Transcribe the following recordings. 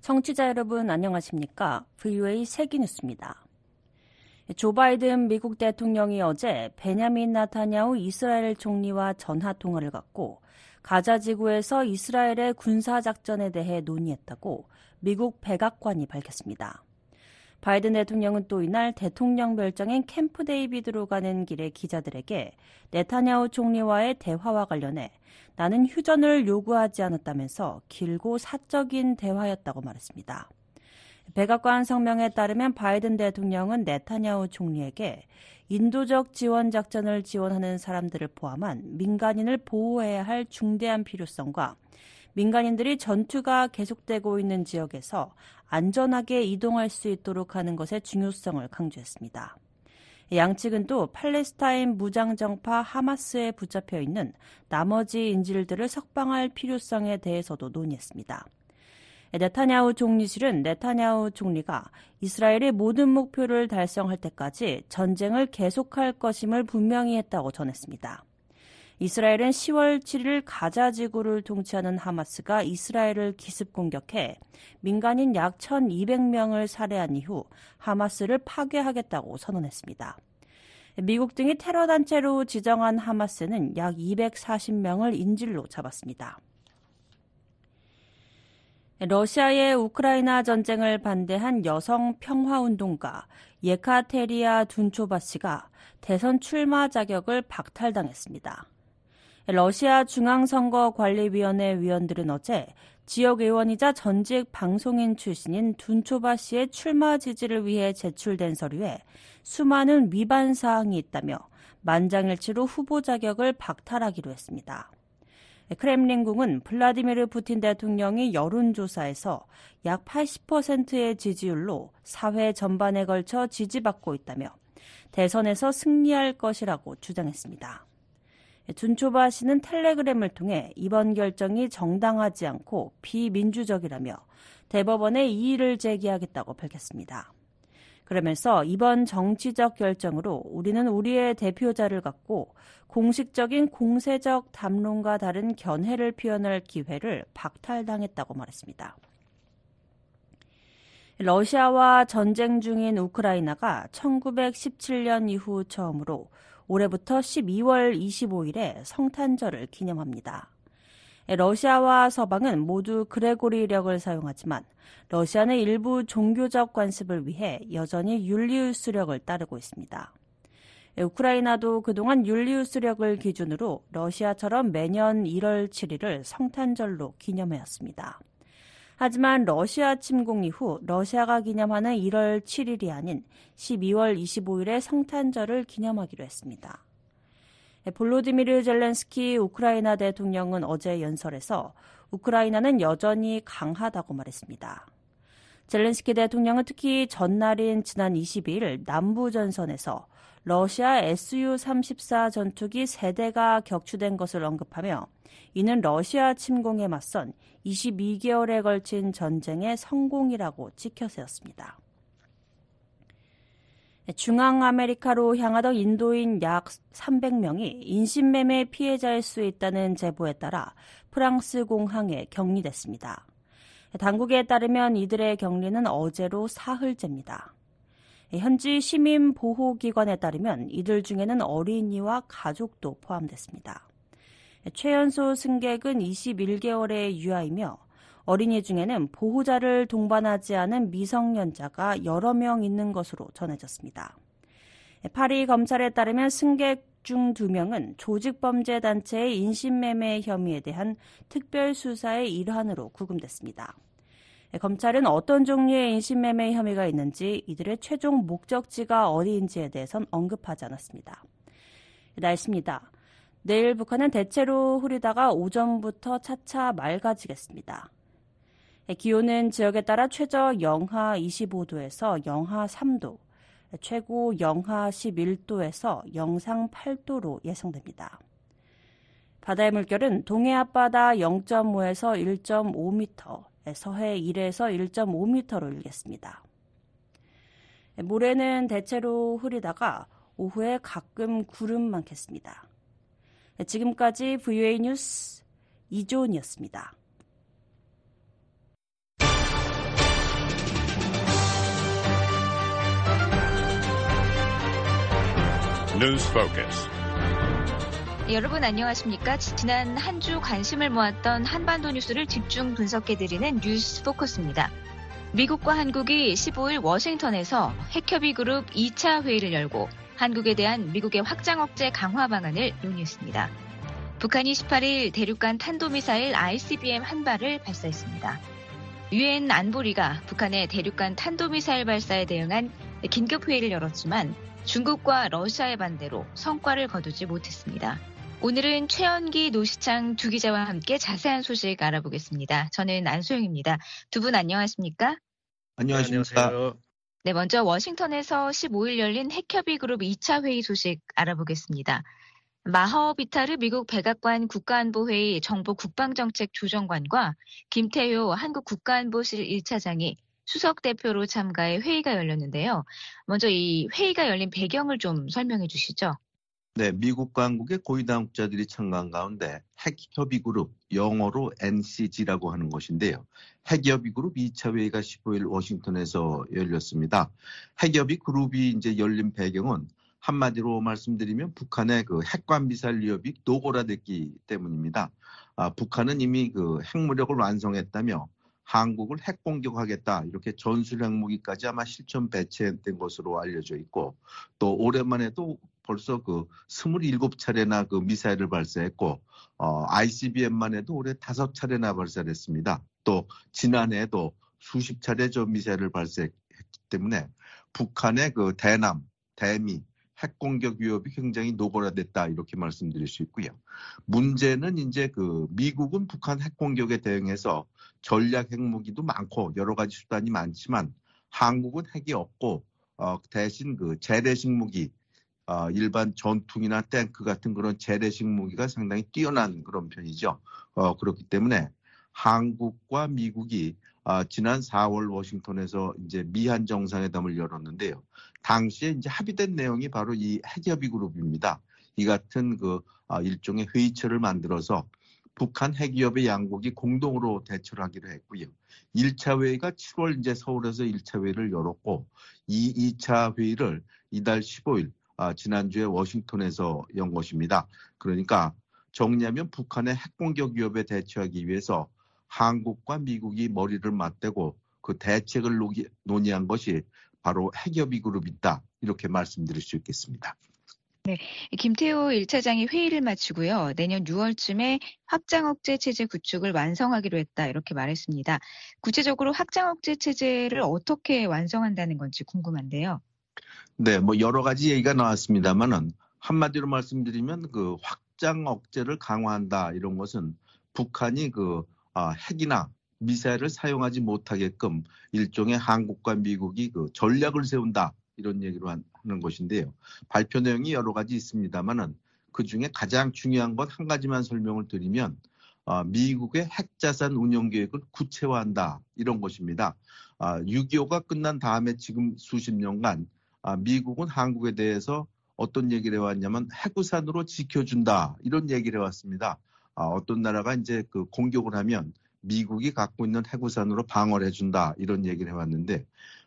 청취자 여러분 안녕하십니까? VOA 세기뉴스입니다. 조 바이든 미국 대통령이 어제 베냐민 나타냐후 이스라엘 총리와 전화통화를 갖고 가자 지구에서 이스라엘의 군사작전에 대해 논의했다고 미국 백악관이 밝혔습니다. 바이든 대통령은 또 이날 대통령 별장인 캠프 데이비드로 가는 길에 기자들에게 네타냐후 총리와의 대화와 관련해 나는 휴전을 요구하지 않았다면서 길고 사적인 대화였다고 말했습니다. 백악관 성명에 따르면 바이든 대통령은 네타냐후 총리에게 인도적 지원 작전을 지원하는 사람들을 포함한 민간인을 보호해야 할 중대한 필요성과 민간인들이 전투가 계속되고 있는 지역에서 안전하게 이동할 수 있도록 하는 것의 중요성을 강조했습니다. 양측은 또 팔레스타인 무장정파 하마스에 붙잡혀 있는 나머지 인질들을 석방할 필요성에 대해서도 논의했습니다. 네타냐후 총리실은 네타냐후 총리가 이스라엘의 모든 목표를 달성할 때까지 전쟁을 계속할 것임을 분명히 했다고 전했습니다. 이스라엘은 10월 7일 가자 지구를 통치하는 하마스가 이스라엘을 기습 공격해 민간인 약 1,200명을 살해한 이후 하마스를 파괴하겠다고 선언했습니다. 미국 등이 테러 단체로 지정한 하마스는 약 240명을 인질로 잡았습니다. 러시아의 우크라이나 전쟁을 반대한 여성 평화운동가 예카테리아 둔초바 씨가 대선 출마 자격을 박탈당했습니다. 러시아 중앙선거관리위원회 위원들은 어제 지역 의원이자 전직 방송인 출신인 둔초바 씨의 출마 지지를 위해 제출된 서류에 수많은 위반 사항이 있다며 만장일치로 후보 자격을 박탈하기로 했습니다. 크렘린궁은 블라디미르 푸틴 대통령이 여론조사에서 약 80%의 지지율로 사회 전반에 걸쳐 지지받고 있다며 대선에서 승리할 것이라고 주장했습니다. 둔초바 씨는 텔레그램을 통해 이번 결정이 정당하지 않고 비민주적이라며 대법원에 이의를 제기하겠다고 밝혔습니다. 그러면서 이번 정치적 결정으로 우리는 우리의 대표자를 갖고 공식적인 공세적 담론과 다른 견해를 표현할 기회를 박탈당했다고 말했습니다. 러시아와 전쟁 중인 우크라이나가 1917년 이후 처음으로 올해부터 12월 25일에 성탄절을 기념합니다. 러시아와 서방은 모두 그레고리력을 사용하지만 러시아는 일부 종교적 관습을 위해 여전히 율리우스력을 따르고 있습니다. 우크라이나도 그동안 율리우스력을 기준으로 러시아처럼 매년 1월 7일을 성탄절로 기념해왔습니다. 하지만 러시아 침공 이후 러시아가 기념하는 1월 7일이 아닌 12월 25일의 성탄절을 기념하기로 했습니다. 볼로디미르 젤렌스키 우크라이나 대통령은 어제 연설에서 우크라이나는 여전히 강하다고 말했습니다. 젤렌스키 대통령은 특히 전날인 지난 22일 남부전선에서 러시아 Su-34 전투기 3대가 격추된 것을 언급하며 이는 러시아 침공에 맞선 22개월에 걸친 전쟁의 성공이라고 찍혀세웠습니다. 중앙아메리카로 향하던 인도인 약 300명이 인신매매 피해자일 수 있다는 제보에 따라 프랑스 공항에 격리됐습니다. 당국에 따르면 이들의 격리는 어제로 사흘째입니다. 현지 시민보호기관에 따르면 이들 중에는 어린이와 가족도 포함됐습니다. 최연소 승객은 21개월의 유아이며 어린이 중에는 보호자를 동반하지 않은 미성년자가 여러 명 있는 것으로 전해졌습니다. 파리 검찰에 따르면 승객 중 2명은 조직범죄단체의 인신매매 혐의에 대한 특별수사의 일환으로 구금됐습니다. 검찰은 어떤 종류의 인신매매 혐의가 있는지 이들의 최종 목적지가 어디인지에 대해선 언급하지 않았습니다. 날씨입니다. 내일 북한은 대체로 흐리다가 오전부터 차차 맑아지겠습니다. 기온은 지역에 따라 최저 영하 25도에서 영하 3도, 최고 영하 11도에서 영상 8도로 예상됩니다. 바다의 물결은 동해 앞바다 0.5에서 1.5m, 서해 1에서 1.5m로 일겠습니다. 모레는 대체로 흐리다가 오후에 가끔 구름 많겠습니다. 지금까지 VOA 뉴스 이조은이었습니다. News Focus. 여러분 안녕하십니까? 지난 한 주 관심을 모았던 한반도 뉴스를 집중 분석해드리는 뉴스 포커스입니다. 미국과 한국이 15일 워싱턴에서 핵협의 그룹 2차 회의를 열고 한국에 대한 미국의 확장 억제 강화 방안을 논의했습니다. 북한이 18일 대륙간 탄도미사일 ICBM 한 발을 발사했습니다. 유엔 안보리가 북한의 대륙간 탄도미사일 발사에 대응한 긴급 회의를 열었지만 중국과 러시아의 반대로 성과를 거두지 못했습니다. 오늘은 최연기 노시창 두 기자와 함께 자세한 소식 알아보겠습니다. 저는 안소영입니다. 두 분 안녕하십니까? 안녕하십니까? 네, 먼저 워싱턴에서 15일 열린 핵협의 그룹 2차 회의 소식 알아보겠습니다. 마허 비타르 미국 백악관 국가안보회의 정보 국방정책 조정관과 김태효 한국 국가안보실 1차장이 수석 대표로 참가해 회의가 열렸는데요. 먼저 이 회의가 열린 배경을 좀 설명해 주시죠. 네, 미국과 한국의 고위 당국자들이 참가한 가운데 핵협의그룹, 영어로 NCG라고 하는 것인데요. 핵협의그룹 2차 회의가 15일 워싱턴에서 열렸습니다. 핵협의그룹이 이제 열린 배경은 한마디로 말씀드리면 북한의 그 핵관미사일 위협이 노골화됐기 때문입니다. 북한은 이미 그 핵무력을 완성했다며 한국을 핵공격하겠다 이렇게 전술 핵무기까지 아마 실전 배치된 것으로 알려져 있고 또 올해만에도 벌써 그 27차례나 그 미사일을 발사했고 ICBM만 해도 올해 5차례나 발사를 했습니다. 또 지난해에도 수십 차례 저 미사일을 발사했기 때문에 북한의 그 대남, 대미 핵공격 위협이 굉장히 노골화됐다 이렇게 말씀드릴 수 있고요. 문제는 이제 그 미국은 북한 핵공격에 대응해서 전략 핵무기도 많고 여러 가지 수단이 많지만 한국은 핵이 없고 대신 그 재래식 무기 일반 전투기나 탱크 같은 그런 재래식 무기가 상당히 뛰어난 그런 편이죠. 그렇기 때문에 한국과 미국이 지난 4월 워싱턴에서 이제 미한 정상회담을 열었는데요. 당시에 이제 합의된 내용이 바로 이 핵협의 그룹입니다. 이 같은 그 일종의 회의체를 만들어서 북한 핵위협의 양국이 공동으로 대처를 하기로 했고요. 1차 회의가 7월 이제 서울에서 1차 회의를 열었고 이 2차 회의를 이달 15일 지난주에 워싱턴에서 연 것입니다. 그러니까 정리하면 북한의 핵공격 위협에 대처하기 위해서 한국과 미국이 머리를 맞대고 그 대책을 논의한 것이 바로 핵협의 그룹이다. 이렇게 말씀드릴 수 있겠습니다. 네, 김태호 1차장이 회의를 마치고요. 내년 6월쯤에 확장 억제 체제 구축을 완성하기로 했다. 이렇게 말했습니다. 구체적으로 확장 억제 체제를 어떻게 완성한다는 건지 궁금한데요. 네, 뭐 여러 가지 얘기가 나왔습니다만은 한마디로 말씀드리면 그 확장 억제를 강화한다 이런 것은 북한이 그 핵이나 미사일을 사용하지 못하게끔 일종의 한국과 미국이 그 전략을 세운다 이런 얘기로 하는 것인데요. 발표 내용이 여러 가지 있습니다만은 그 중에 가장 중요한 것 한 가지만 설명을 드리면 미국의 핵자산 운영 계획을 구체화한다 이런 것입니다. 6.25가 끝난 다음에 지금 수십 년간 미국은 한국에 대해서 어떤 얘기를 해왔냐면 핵우산으로 지켜준다 이런 얘기를 해왔습니다. 어떤 나라가 이제 그 공격을 하면 미국이 갖고 있는 핵우산으로 방어를 해준다 이런 얘기를 해왔는데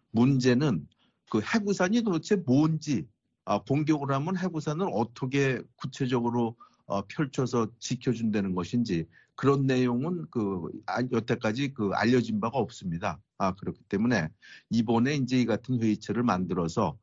문제는 그 핵우산이 도대체 뭔지 공격을 하면 핵우산을 어떻게 구체적으로 펼쳐서 지켜준다는 것인지 그런 내용은 그 여태까지 그 알려진 바가 없습니다. 그렇기 때문에 이번에 이제 이 같은 회의체를 만들어서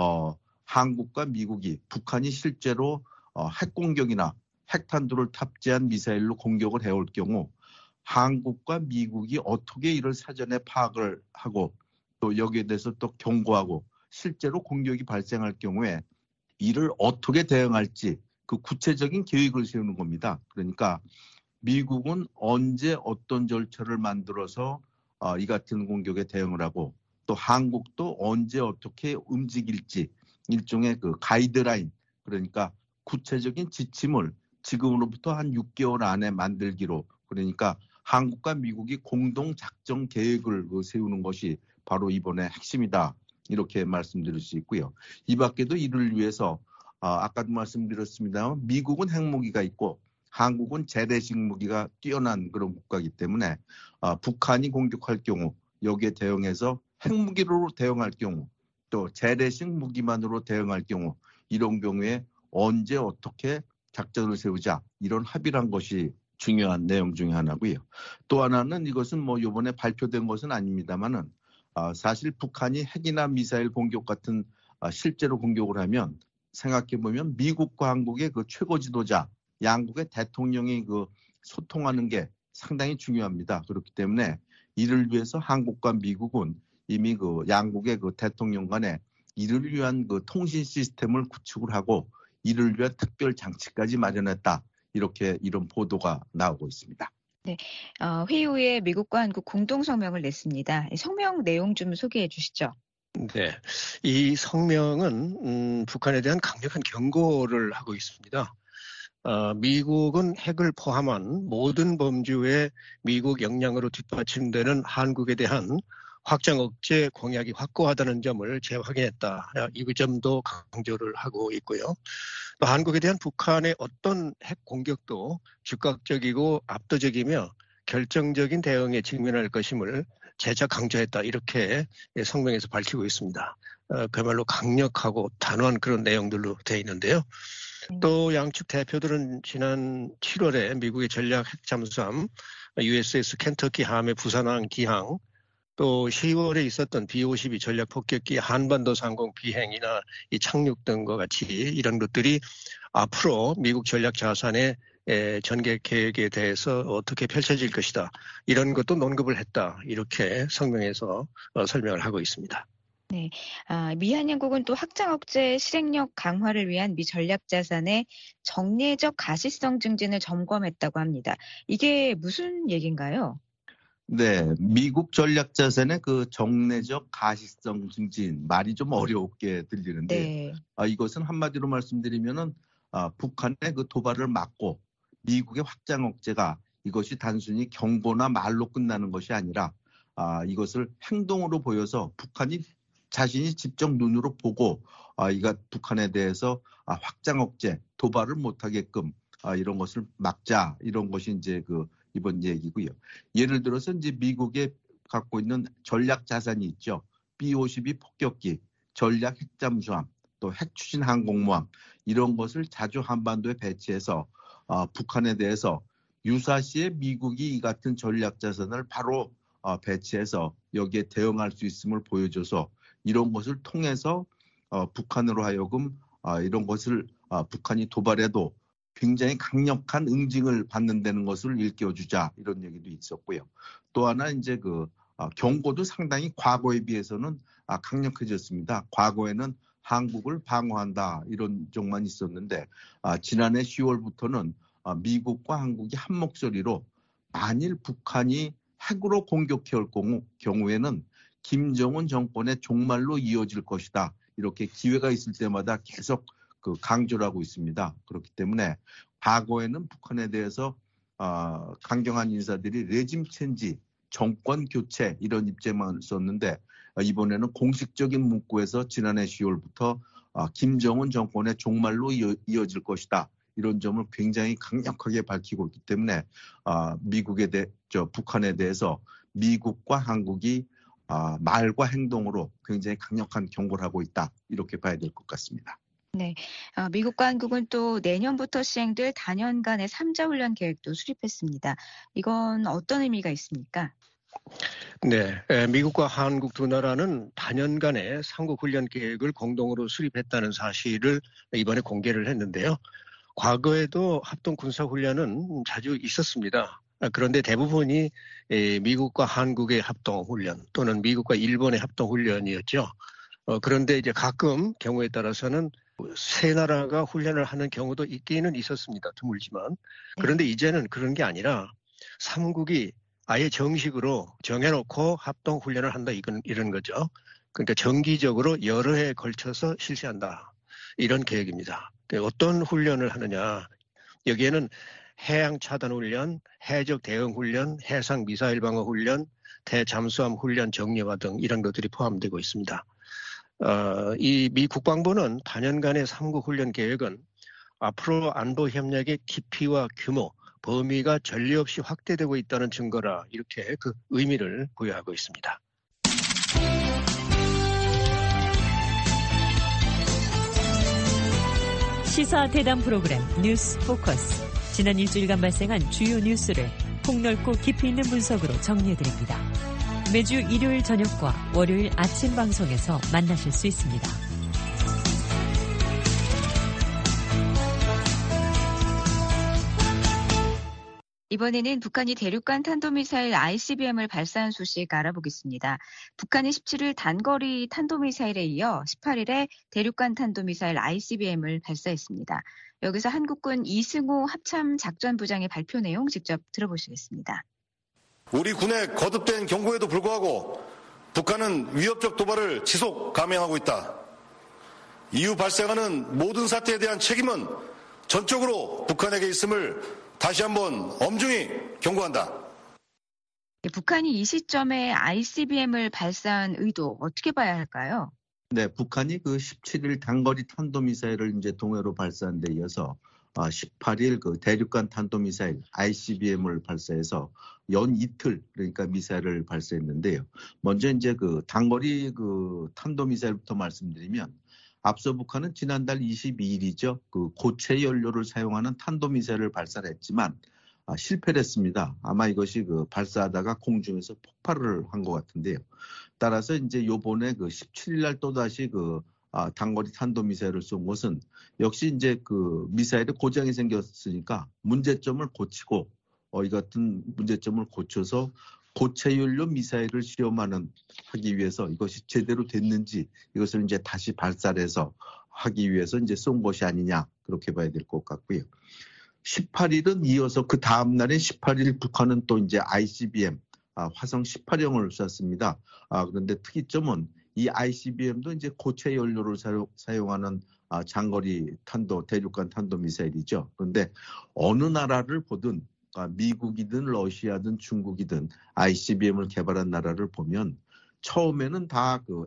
한국과 미국이 북한이 실제로 핵공격이나 핵탄두를 탑재한 미사일로 공격을 해올 경우 한국과 미국이 어떻게 이를 사전에 파악을 하고 또 여기에 대해서 또 경고하고 실제로 공격이 발생할 경우에 이를 어떻게 대응할지 그 구체적인 계획을 세우는 겁니다. 그러니까 미국은 언제 어떤 절차를 만들어서 이 같은 공격에 대응을 하고 또 한국도 언제 어떻게 움직일지 일종의 그 가이드라인 그러니까 구체적인 지침을 지금으로부터 한 6개월 안에 만들기로 그러니까 한국과 미국이 공동 작전 계획을 세우는 것이 바로 이번의 핵심이다. 이렇게 말씀드릴 수 있고요. 이 밖에도 이를 위해서 아까도 말씀드렸습니다만 미국은 핵무기가 있고 한국은 재래식 무기가 뛰어난 그런 국가이기 때문에 북한이 공격할 경우 여기에 대응해서 핵무기로 대응할 경우 또 재래식 무기만으로 대응할 경우 이런 경우에 언제 어떻게 작전을 세우자 이런 합의를 한 것이 중요한 내용 중에 하나고요. 또 하나는 이것은 뭐 이번에 발표된 것은 아닙니다만은 사실 북한이 핵이나 미사일 공격 같은 실제로 공격을 하면 생각해 보면 미국과 한국의 그 최고 지도자 양국의 대통령이 그 소통하는 게 상당히 중요합니다. 그렇기 때문에 이를 위해서 한국과 미국은 이미 그 양국의 그 대통령 간에 이를 위한 그 통신 시스템을 구축을 하고 이를 위한 특별 장치까지 마련했다. 이런 보도가 나오고 있습니다. 네, 회의 후에 미국과 한국 공동 성명을 냈습니다. 성명 내용 좀 소개해 주시죠. 네, 이 성명은 북한에 대한 강력한 경고를 하고 있습니다. 미국은 핵을 포함한 모든 범주의 미국 역량으로 뒷받침되는 한국에 대한 확장 억제 공약이 확고하다는 점을 재확인했다. 이 점도 강조를 하고 있고요. 또 한국에 대한 북한의 어떤 핵 공격도 즉각적이고 압도적이며 결정적인 대응에 직면할 것임을 재차 강조했다. 이렇게 성명에서 밝히고 있습니다. 그야말로 강력하고 단호한 그런 내용들로 되어 있는데요. 또 양측 대표들은 지난 7월에 미국의 전략 핵 잠수함 USS 켄터키 함의 부산항 기항 또 10월에 있었던 B-52 전략 폭격기 한반도 상공 비행이나 이 착륙 등과 같이 이런 것들이 앞으로 미국 전략 자산의 전개 계획에 대해서 어떻게 펼쳐질 것이다. 이런 것도 논급을 했다. 이렇게 성명에서 설명을 하고 있습니다. 네, 미 한양국은 또 확장 억제 실행력 강화를 위한 미 전략 자산의 정례적 가시성 증진을 점검했다고 합니다. 이게 무슨 얘기인가요? 네, 미국 전략 자산의 그 정례적 가시성 증진 말이 좀 어렵게 들리는데 네. 이것은 한마디로 말씀드리면은 북한의 그 도발을 막고 미국의 확장 억제가 이것이 단순히 경고나 말로 끝나는 것이 아니라 이것을 행동으로 보여서 북한이 자신이 직접 눈으로 보고 이가 북한에 대해서 확장 억제 도발을 못하게끔 이런 것을 막자 이런 것이 이제 그 이번 얘기고요. 예를 들어서 이제 미국에 갖고 있는 전략 자산이 있죠. B-52 폭격기, 전략 핵잠수함, 또 핵추진 항공모함 이런 것을 자주 한반도에 배치해서 북한에 대해서 유사시에 미국이 이 같은 전략 자산을 바로 배치해서 여기에 대응할 수 있음을 보여줘서 이런 것을 통해서 북한으로 하여금 이런 것을 북한이 도발해도 굉장히 강력한 응징을 받는다는 것을 일깨워주자 이런 얘기도 있었고요. 또 하나 이제 그 경고도 상당히 과거에 비해서는 강력해졌습니다. 과거에는 한국을 방어한다 이런 쪽만 있었는데 지난해 10월부터는 미국과 한국이 한 목소리로 만일 북한이 핵으로 공격해 올 경우에는 김정은 정권의 종말로 이어질 것이다. 이렇게 기회가 있을 때마다 계속 그 강조를 하고 있습니다. 그렇기 때문에 과거에는 북한에 대해서 강경한 인사들이 레짐 체인지, 정권 교체 이런 입장만 썼는데 이번에는 공식적인 문구에서 지난해 10월부터 김정은 정권의 종말로 이어질 것이다. 이런 점을 굉장히 강력하게 밝히고 있기 때문에 북한에 대해서 미국과 한국이 말과 행동으로 굉장히 강력한 경고를 하고 있다. 이렇게 봐야 될 것 같습니다. 네, 미국과 한국은 또 내년부터 시행될 단연간의 3자 훈련 계획도 수립했습니다. 이건 어떤 의미가 있습니까? 네, 미국과 한국 두 나라는 단연간의 삼국 훈련 계획을 공동으로 수립했다는 사실을 이번에 공개를 했는데요. 과거에도 합동 군사 훈련은 자주 있었습니다. 그런데 대부분이 미국과 한국의 합동 훈련 또는 미국과 일본의 합동 훈련이었죠. 그런데 이제 가끔 경우에 따라서는 세 나라가 훈련을 하는 경우도 있기는 있었습니다. 드물지만. 그런데 이제는 그런 게 아니라 삼국이 아예 정식으로 정해놓고 합동 훈련을 한다 이런 거죠. 그러니까 정기적으로 여러 해에 걸쳐서 실시한다. 이런 계획입니다. 어떤 훈련을 하느냐. 여기에는 해양 차단 훈련, 해적 대응 훈련, 해상 미사일 방어 훈련, 대잠수함 훈련 정례화 등 이런 것들이 포함되고 있습니다. 이 미 국방부는 단연간의 삼국 훈련 계획은 앞으로 안보 협력의 깊이와 규모, 범위가 전례 없이 확대되고 있다는 증거라 이렇게 그 의미를 부여하고 있습니다. 시사 대담 프로그램 뉴스 포커스. 지난 일주일간 발생한 주요 뉴스를 폭넓고 깊이 있는 분석으로 정리해드립니다. 매주 일요일 저녁과 월요일 아침 방송에서 만나실 수 있습니다. 이번에는 북한이 대륙간 탄도미사일 ICBM을 발사한 소식 알아보겠습니다. 북한이 17일 단거리 탄도미사일에 이어 18일에 대륙간 탄도미사일 ICBM을 발사했습니다. 여기서 한국군 이승호 합참작전부장의 발표 내용 직접 들어보시겠습니다. 우리 군의 거듭된 경고에도 불구하고 북한은 위협적 도발을 지속 감행하고 있다. 이후 발생하는 모든 사태에 대한 책임은 전적으로 북한에게 있음을 다시 한번 엄중히 경고한다. 북한이 이 시점에 ICBM을 발사한 의도 어떻게 봐야 할까요? 네, 북한이 그 17일 단거리 탄도미사일을 이제 동해로 발사한 데 이어서 18일 그 대륙간 탄도미사일 ICBM을 발사해서 연 이틀 그러니까 미사일을 발사했는데요. 먼저 이제 그 단거리 그 탄도미사일부터 말씀드리면 앞서 북한은 지난달 22일이죠. 그 고체 연료를 사용하는 탄도미사일을 발사를 했지만 실패를 했습니다. 아마 이것이 그 발사하다가 공중에서 폭발을 한 것 같은데요. 따라서 이제 요번에 그 17일 날 또다시 그 단거리 탄도미사일을 쏜 것은 역시 이제 그 미사일에 고장이 생겼으니까 문제점을 고치고 이 같은 문제점을 고쳐서 고체 연료 미사일을 하기 위해서 이것이 제대로 됐는지 이것을 이제 다시 발사를 해서 하기 위해서 이제 쏜 것이 아니냐 그렇게 봐야 될 것 같고요. 18일은 이어서 그 다음 날에 18일 북한은 또 이제 ICBM 화성 18형을 쐈습니다. 그런데 특이점은 이 ICBM도 이제 고체 연료를 사용하는 장거리 대륙간 탄도 미사일이죠. 그런데 어느 나라를 보든 미국이든 러시아든 중국이든 ICBM을 개발한 나라를 보면 처음에는 다 그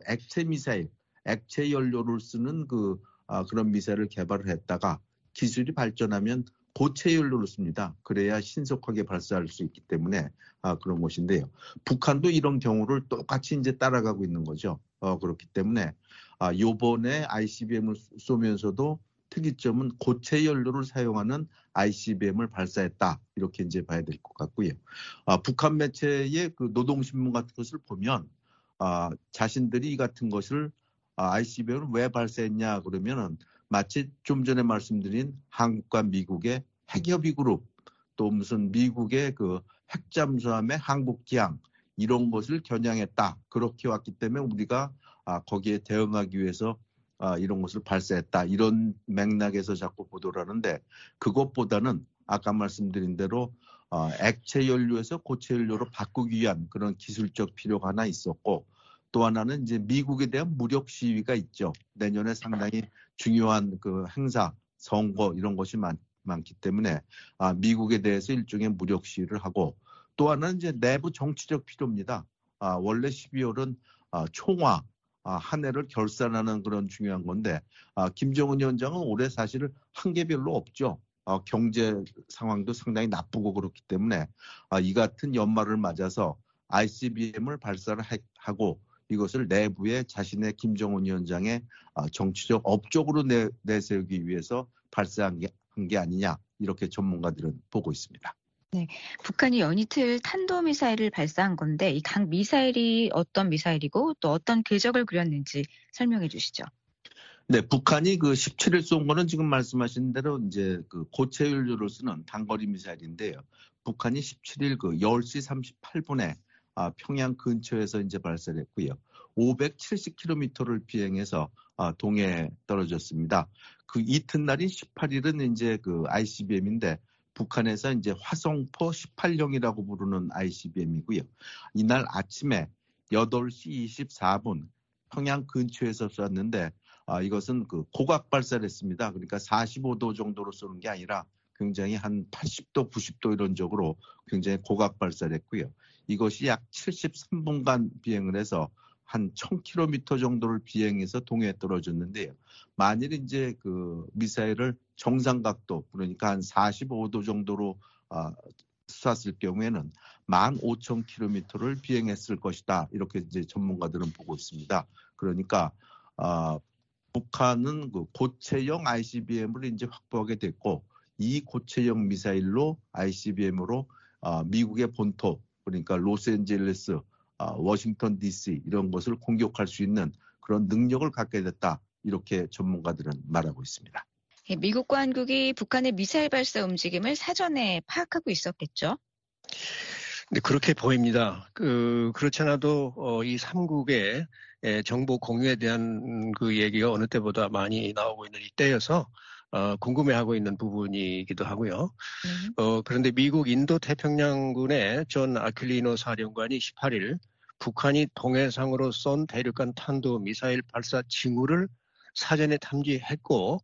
액체 연료를 쓰는 그런 미사일을 개발을 했다가 기술이 발전하면 고체 연료를 씁니다. 그래야 신속하게 발사할 수 있기 때문에 그런 것인데요. 북한도 이런 경우를 똑같이 이제 따라가고 있는 거죠. 그렇기 때문에 요번에 ICBM을 쏘면서도 특이점은 고체 연료를 사용하는 ICBM을 발사했다. 이렇게 이제 봐야 될 것 같고요. 북한 매체의 그 노동신문 같은 것을 보면 자신들이 이 같은 것을 ICBM을 왜 발사했냐 그러면은 마치 좀 전에 말씀드린 한국과 미국의 핵협의 그룹 또 무슨 미국의 그 핵잠수함의 한국기항 이런 것을 겨냥했다. 그렇게 왔기 때문에 우리가 거기에 대응하기 위해서 이런 것을 발사했다. 이런 맥락에서 자꾸 보도를 하는데 그것보다는 아까 말씀드린 대로 액체 연료에서 고체 연료로 바꾸기 위한 그런 기술적 필요가 하나 있었고 또 하나는 이제 미국에 대한 무력 시위가 있죠. 내년에 상당히 중요한 그 행사, 선거 이런 것이 많기 때문에 미국에 대해서 일종의 무력 시위를 하고 또 하나는 이제 내부 정치적 필요입니다. 원래 12월은 총화 한 해를 결산하는 그런 중요한 건데 김정은 위원장은 올해 사실 한 게 별로 없죠. 경제 상황도 상당히 나쁘고 그렇기 때문에 이 같은 연말을 맞아서 ICBM을 발사를 하고 이것을 내부에 자신의 김정은 위원장의 정치적 업적으로 내세우기 위해서 발사한 게 아니냐 이렇게 전문가들은 보고 있습니다. 네, 북한이 연이틀 탄도미사일을 발사한 건데 이 각 미사일이 어떤 미사일이고 또 어떤 궤적을 그렸는지 설명해 주시죠. 네, 북한이 그 17일 쏜 거는 지금 말씀하신 대로 이제 그 고체 연료를 쓰는 단거리 미사일인데요. 북한이 17일 그 10시 38분에 평양 근처에서 이제 발사를 했고요. 570km를 비행해서 동해에 떨어졌습니다. 그 이튿날인 18일은 이제 그 ICBM인데 북한에서 이제 화성포 18형이라고 부르는 ICBM이고요. 이날 아침에 8시 24분 평양 근처에서 쐈는데 이것은 그 고각 발사를 했습니다. 그러니까 45도 정도로 쏘는 게 아니라 굉장히 한 80도, 90도 이런 쪽으로 굉장히 고각 발사를 했고요. 이것이 약 73분간 비행을 해서 한 1000km 정도를 비행해서 동해에 떨어졌는데요. 만일 이제 그 미사일을 정상각도 그러니까 한 45도 정도로 쐈을 경우에는 15,000km를 비행했을 것이다. 이렇게 이제 전문가들은 보고 있습니다. 그러니까 북한은 그 고체형 ICBM을 이제 확보하게 됐고 이 고체형 미사일로 ICBM으로 미국의 본토 그러니까 로스앤젤레스, 워싱턴 DC 이런 것을 공격할 수 있는 그런 능력을 갖게 됐다. 이렇게 전문가들은 말하고 있습니다. 미국과 한국이 북한의 미사일 발사 움직임을 사전에 파악하고 있었겠죠? 네, 그렇게 보입니다. 그렇지 않아도 이 3국의 정보 공유에 대한 그 얘기가 어느 때보다 많이 나오고 있는 이때여서 궁금해하고 있는 부분이기도 하고요. 그런데 미국 인도 태평양군의 존 아큘리노 사령관이 18일 북한이 동해상으로 쏜 대륙간 탄도 미사일 발사 징후를 사전에 탐지했고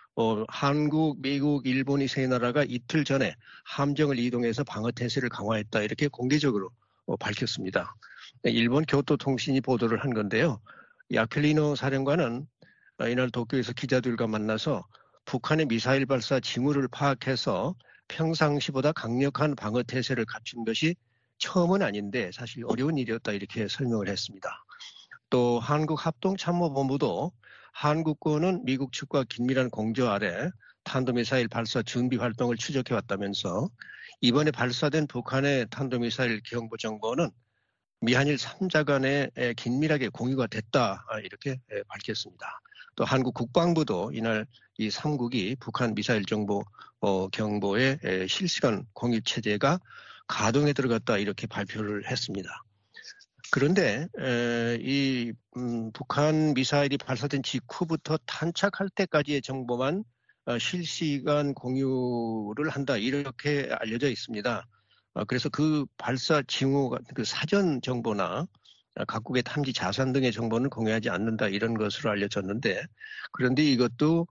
한국, 미국, 일본이 세 나라가 이틀 전에 함정을 이동해서 방어 태세를 강화했다 이렇게 공개적으로 밝혔습니다. 일본 교토통신이 보도를 한 건데요. 이 아큘리노 사령관은 이날 도쿄에서 기자들과 만나서 북한의 미사일 발사 징후를 파악해서 평상시보다 강력한 방어 태세를 갖춘 것이 처음은 아닌데 사실 어려운 일이었다 이렇게 설명을 했습니다. 또 한국합동참모본부도 한국군은 미국 측과 긴밀한 공조 아래 탄도미사일 발사 준비 활동을 추적해왔다면서 이번에 발사된 북한의 탄도미사일 기형부 정보는 미한일 3자 간에 긴밀하게 공유가 됐다 이렇게 밝혔습니다. 또 한국 국방부도 이날 이 3국이 북한 미사일 정보 경보의 실시간 공유 체제가 가동에 들어갔다 이렇게 발표를 했습니다. 그런데 이 북한 미사일이 발사된 직후부터 탄착할 때까지의 정보만 실시간 공유를 한다 이렇게 알려져 있습니다. 그래서 그 발사 징후 그 사전 정보나 각국의 탐지 자산 등의 정보는 공유하지 않는다 이런 것으로 알려졌는데 그런데 이것도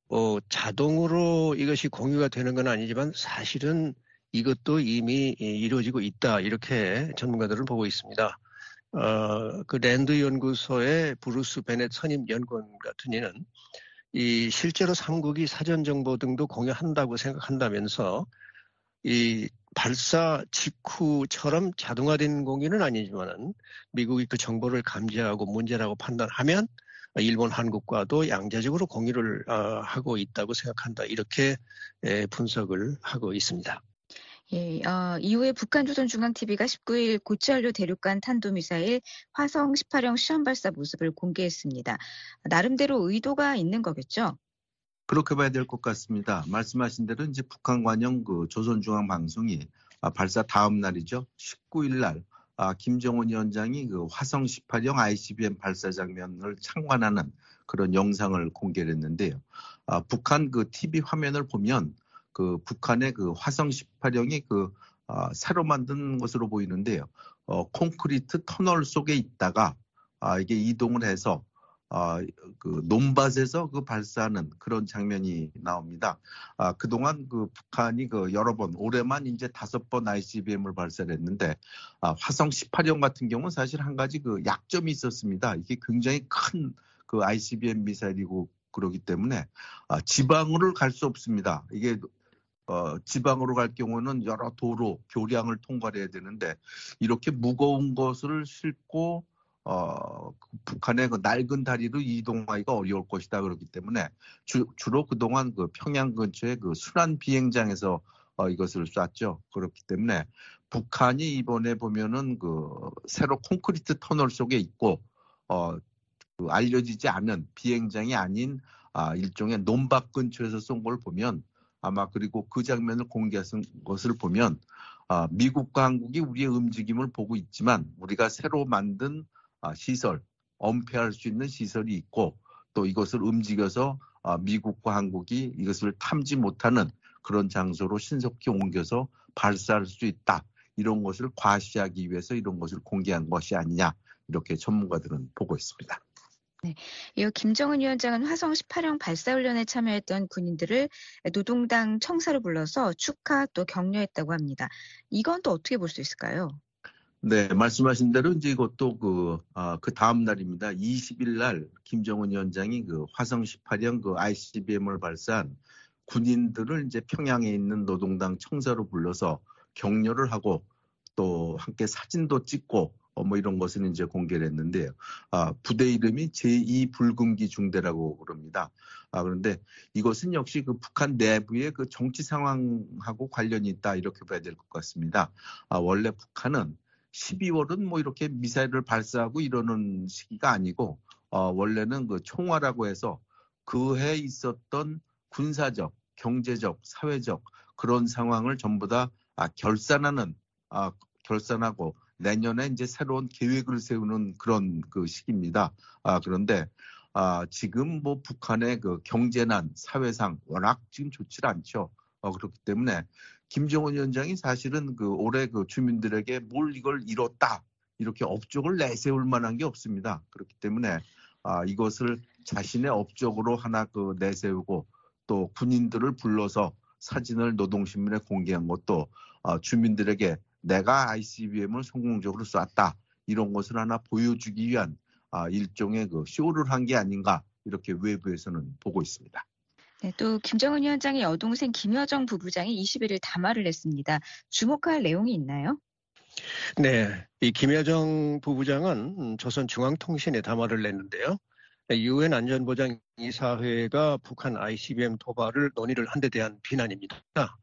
자동으로 이것이 공유가 되는 건 아니지만 사실은 이것도 이미 이루어지고 있다 이렇게 전문가들은 보고 있습니다. 그 랜드 연구소의 브루스 베넷 선임 연구원 같은 이는 이 실제로 3국이 사전 정보 등도 공유한다고 생각한다면서 이 발사 직후처럼 자동화된 공유는 아니지만은 미국이 그 정보를 감지하고 문제라고 판단하면 일본, 한국과도 양자적으로 공유를 하고 있다고 생각한다 이렇게 분석을 하고 있습니다. 예, 이후에 북한조선중앙TV가 19일 고체연료 대륙간 탄도미사일 화성 18형 시험 발사 모습을 공개했습니다. 나름대로 의도가 있는 거겠죠? 그렇게 봐야 될 것 같습니다. 말씀하신 대로 이제 북한 관영 그 조선중앙방송이 발사 다음 날이죠. 19일 날 김정은 위원장이 그 화성 18형 ICBM 발사 장면을 참관하는 그런 영상을 공개를 했는데요. 북한 그 TV 화면을 보면 그 북한의 그 화성 18형이 그 새로 만든 것으로 보이는데요. 콘크리트 터널 속에 있다가 이게 이동을 해서 그 논밭에서 그 발사하는 그런 장면이 나옵니다. 그동안 그 북한이 그 여러 번 올해만 이제 5번 ICBM을 발사를 했는데 화성 18형 같은 경우는 사실 한 가지 그 약점이 있었습니다. 이게 굉장히 큰 그 ICBM 미사일이고 그러기 때문에 지방으로 갈 수 없습니다. 이게 지방으로 갈 경우는 여러 도로, 교량을 통과를 해야 되는데 이렇게 무거운 것을 싣고 북한의 그 낡은 다리로 이동하기가 어려울 것이다 그렇기 때문에 주로 그동안 그 평양 근처의 그 순환 비행장에서 이것을 쐈죠. 그렇기 때문에 북한이 이번에 보면은 그 새로 콘크리트 터널 속에 있고 그 알려지지 않은 비행장이 아닌 일종의 논밭 근처에서 쏜 걸 보면 아마 그리고 그 장면을 공개한 것을 보면 미국과 한국이 우리의 움직임을 보고 있지만 우리가 새로 만든 시설, 엄폐할 수 있는 시설이 있고 또 이것을 움직여서 미국과 한국이 이것을 탐지 못하는 그런 장소로 신속히 옮겨서 발사할 수 있다. 이런 것을 과시하기 위해서 이런 것을 공개한 것이 아니냐. 이렇게 전문가들은 보고 있습니다. 네, 이어 김정은 위원장은 화성 18형 발사훈련에 참여했던 군인들을 노동당 청사로 불러서 축하 또 격려했다고 합니다. 이건 또 어떻게 볼 수 있을까요? 네, 말씀하신 대로 이제 이것도 그 다음 날입니다. 20일 날 김정은 위원장이 그 화성 18형 그 ICBM을 발사한 군인들을 이제 평양에 있는 노동당 청사로 불러서 격려를 하고 또 함께 사진도 찍고 뭐 이런 것을 이제 공개를 했는데요. 부대 이름이 제2 붉은기 중대라고 그럽니다. 그런데 이것은 역시 그 북한 내부의 그 정치 상황하고 관련이 있다 이렇게 봐야 될 것 같습니다. 원래 북한은 12월은 뭐 이렇게 미사일을 발사하고 이러는 시기가 아니고 원래는 그 총화라고 해서 그 해 있었던 군사적, 경제적, 사회적 그런 상황을 전부 다 결산하고 내년에 이제 새로운 계획을 세우는 그런 그 시기입니다. 그런데 지금 뭐 북한의 그 경제난, 사회상 워낙 지금 좋지 않죠. 그렇기 때문에 김정은 위원장이 사실은 그 올해 그 주민들에게 뭘 이걸 이뤘다 이렇게 업적을 내세울 만한 게 없습니다. 그렇기 때문에 이것을 자신의 업적으로 하나 그 내세우고 또 군인들을 불러서 사진을 노동신문에 공개한 것도 주민들에게 내가 ICBM을 성공적으로 쐈다 이런 것을 하나 보여주기 위한 일종의 그 쇼를 한 게 아닌가 이렇게 외부에서는 보고 있습니다. 네, 또 김정은 위원장의 여동생 김여정 부부장이 21일 담화를 냈습니다. 주목할 내용이 있나요? 네, 이 김여정 부부장은 조선중앙통신에 담화를 냈는데요. UN 안전보장이사회가 북한 ICBM 도발을 논의를 한 데 대한 비난입니다.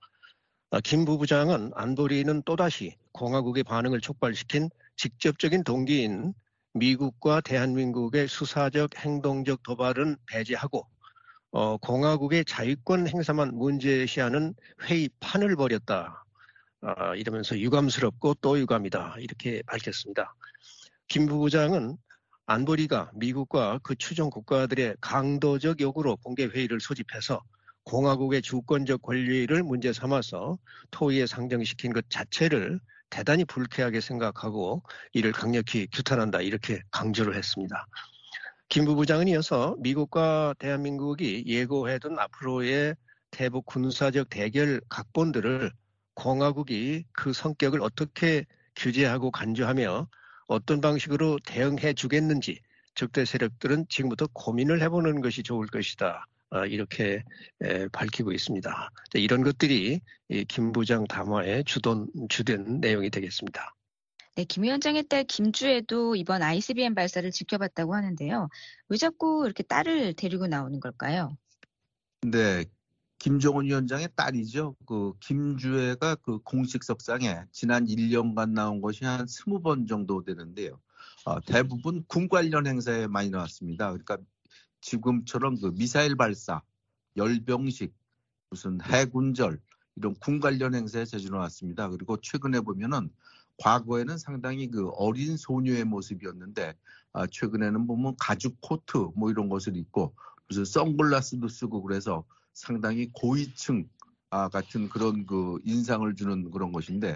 김 부부장은 안보리는 또다시 공화국의 반응을 촉발시킨 직접적인 동기인 미국과 대한민국의 수사적 행동적 도발은 배제하고 공화국의 자유권 행사만 문제시하는 회의판을 벌였다. 이러면서 유감스럽고 또 유감이다. 이렇게 밝혔습니다. 김 부부장은 안보리가 미국과 그 추종 국가들의 강도적 요구로 공개회의를 소집해서 공화국의 주권적 권리를 문제 삼아서 토의에 상정시킨 것 자체를 대단히 불쾌하게 생각하고 이를 강력히 규탄한다 이렇게 강조를 했습니다. 김 부부장은 이어서 미국과 대한민국이 예고해둔 앞으로의 대북 군사적 대결 각본들을 공화국이 그 성격을 어떻게 규제하고 간주하며 어떤 방식으로 대응해 주겠는지 적대 세력들은 지금부터 고민을 해보는 것이 좋을 것이다. 이렇게 밝히고 있습니다. 이런 것들이 김 부장 담화의 주된 내용이 되겠습니다. 네, 김 위원장의 딸 김주애도 이번 ICBM 발사를 지켜봤다고 하는데요. 왜 자꾸 이렇게 딸을 데리고 나오는 걸까요? 네, 김정은 위원장의 딸이죠. 그 김주애가 그 공식 석상에 지난 1년간 나온 것이 한 20번 정도 되는데요. 대부분 군 관련 행사에 많이 나왔습니다. 그러니까 지금처럼 그 미사일 발사, 열병식, 무슨 해군절 이런 군 관련 행사에 자주 나왔습니다. 그리고 최근에 보면은 과거에는 상당히 그 어린 소녀의 모습이었는데 최근에는 보면 가죽 코트 뭐 이런 것을 입고 무슨 선글라스도 쓰고 그래서 상당히 고위층 같은 그런 그 인상을 주는 그런 것인데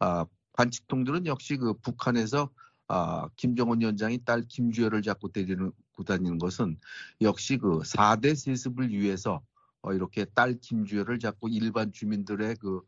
관측통들은 역시 그 북한에서 김정은 위원장이 딸 김주애를 자꾸 데리고 다니는 것은 역시 그 4대 세습을 위해서 이렇게 딸 김주애를 자꾸 일반 주민들의 그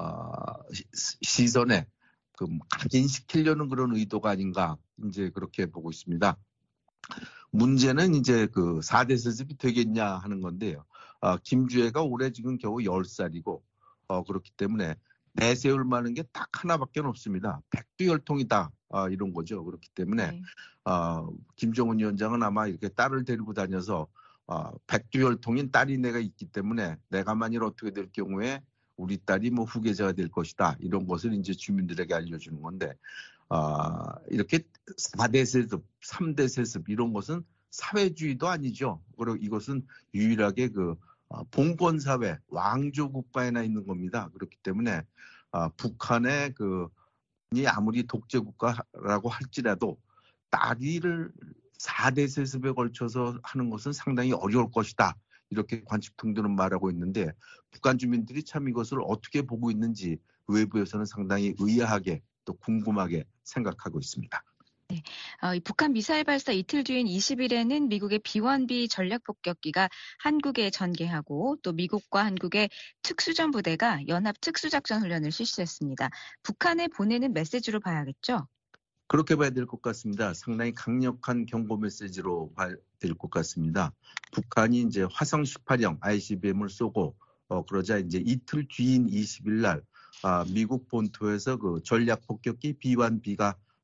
시선에 그 각인시키려는 그런 의도가 아닌가 이제 그렇게 보고 있습니다. 문제는 이제 그 4대 세습이 되겠냐 하는 건데요. 김주애가 올해 지금 겨우 10살이고 그렇기 때문에 내세울 만한 게 딱 하나밖에 없습니다. 백두혈통이다 이런 거죠. 그렇기 때문에 김정은 위원장은 아마 이렇게 딸을 데리고 다녀서 백두혈통인 딸이 내가 있기 때문에 내가 만일 어떻게 될 경우에 우리 딸이 뭐 후계자가 될 것이다 이런 것을 이제 주민들에게 알려주는 건데 이렇게 4대 세습, 3대 세습 이런 것은 사회주의도 아니죠. 그리고 이것은 유일하게 그 봉건 사회, 왕조 국가에나 있는 겁니다. 그렇기 때문에 북한의 이 아무리 독재 국가라고 할지라도 딸이를 4대 세습에 걸쳐서 하는 것은 상당히 어려울 것이다. 이렇게 관측통들은 말하고 있는데 북한 주민들이 참 이것을 어떻게 보고 있는지 외부에서는 상당히 의아하게 또 궁금하게 생각하고 있습니다. 네, 이 북한 미사일 발사 이틀 뒤인 20일에는 미국의 B-1B 전략폭격기가 한국에 전개하고 또 미국과 한국의 특수전 부대가 연합 특수작전 훈련을 실시했습니다. 북한에 보내는 메시지로 봐야겠죠? 그렇게 봐야 될 것 같습니다. 상당히 강력한 경고 메시지로 봐야 될 것 같습니다. 북한이 이제 화성 18형 ICBM을 쏘고 그러자 이제 이틀 뒤인 20일 날 미국 본토에서 그 전략 폭격기 B-1B가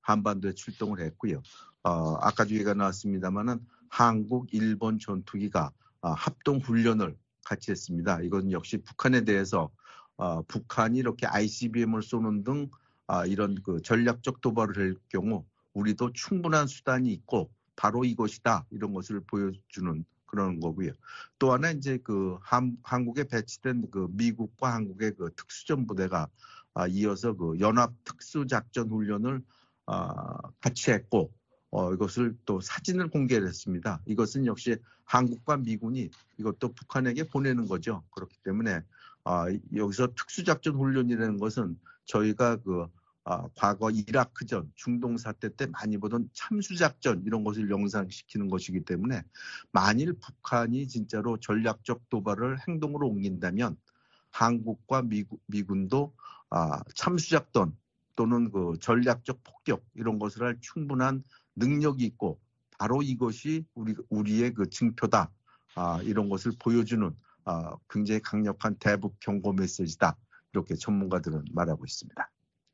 한반도에 출동을 했고요. 아까도 얘기가 나왔습니다만은 한국, 일본 전투기가 합동 훈련을 같이 했습니다. 이건 역시 북한에 대해서 북한이 이렇게 ICBM을 쏘는 등 이런 그 전략적 도발을 할 경우 우리도 충분한 수단이 있고 바로 이것이다 이런 것을 보여주는 그런 거고요. 또 하나 이제 그 한국에 배치된 그 미국과 한국의 그 특수전 부대가 이어서 그 연합 특수작전 훈련을 같이 했고 이것을 또 사진을 공개를 했습니다. 이것은 역시 한국과 미군이 이것도 북한에게 보내는 거죠. 그렇기 때문에 여기서 특수작전 훈련이라는 것은 저희가 그 과거 이라크전, 중동 사태 때 많이 보던 참수작전 이런 것을 연상시키는 것이기 때문에 만일 북한이 진짜로 전략적 도발을 행동으로 옮긴다면 한국과 미군도 참수작전 또는 그 전략적 폭격 이런 것을 할 충분한 능력이 있고 바로 이것이 우리의 그 징표다. 이런 것을 보여주는 굉장히 강력한 대북 경고 메시지다. 이렇게 전문가들은 말하고 있습니다.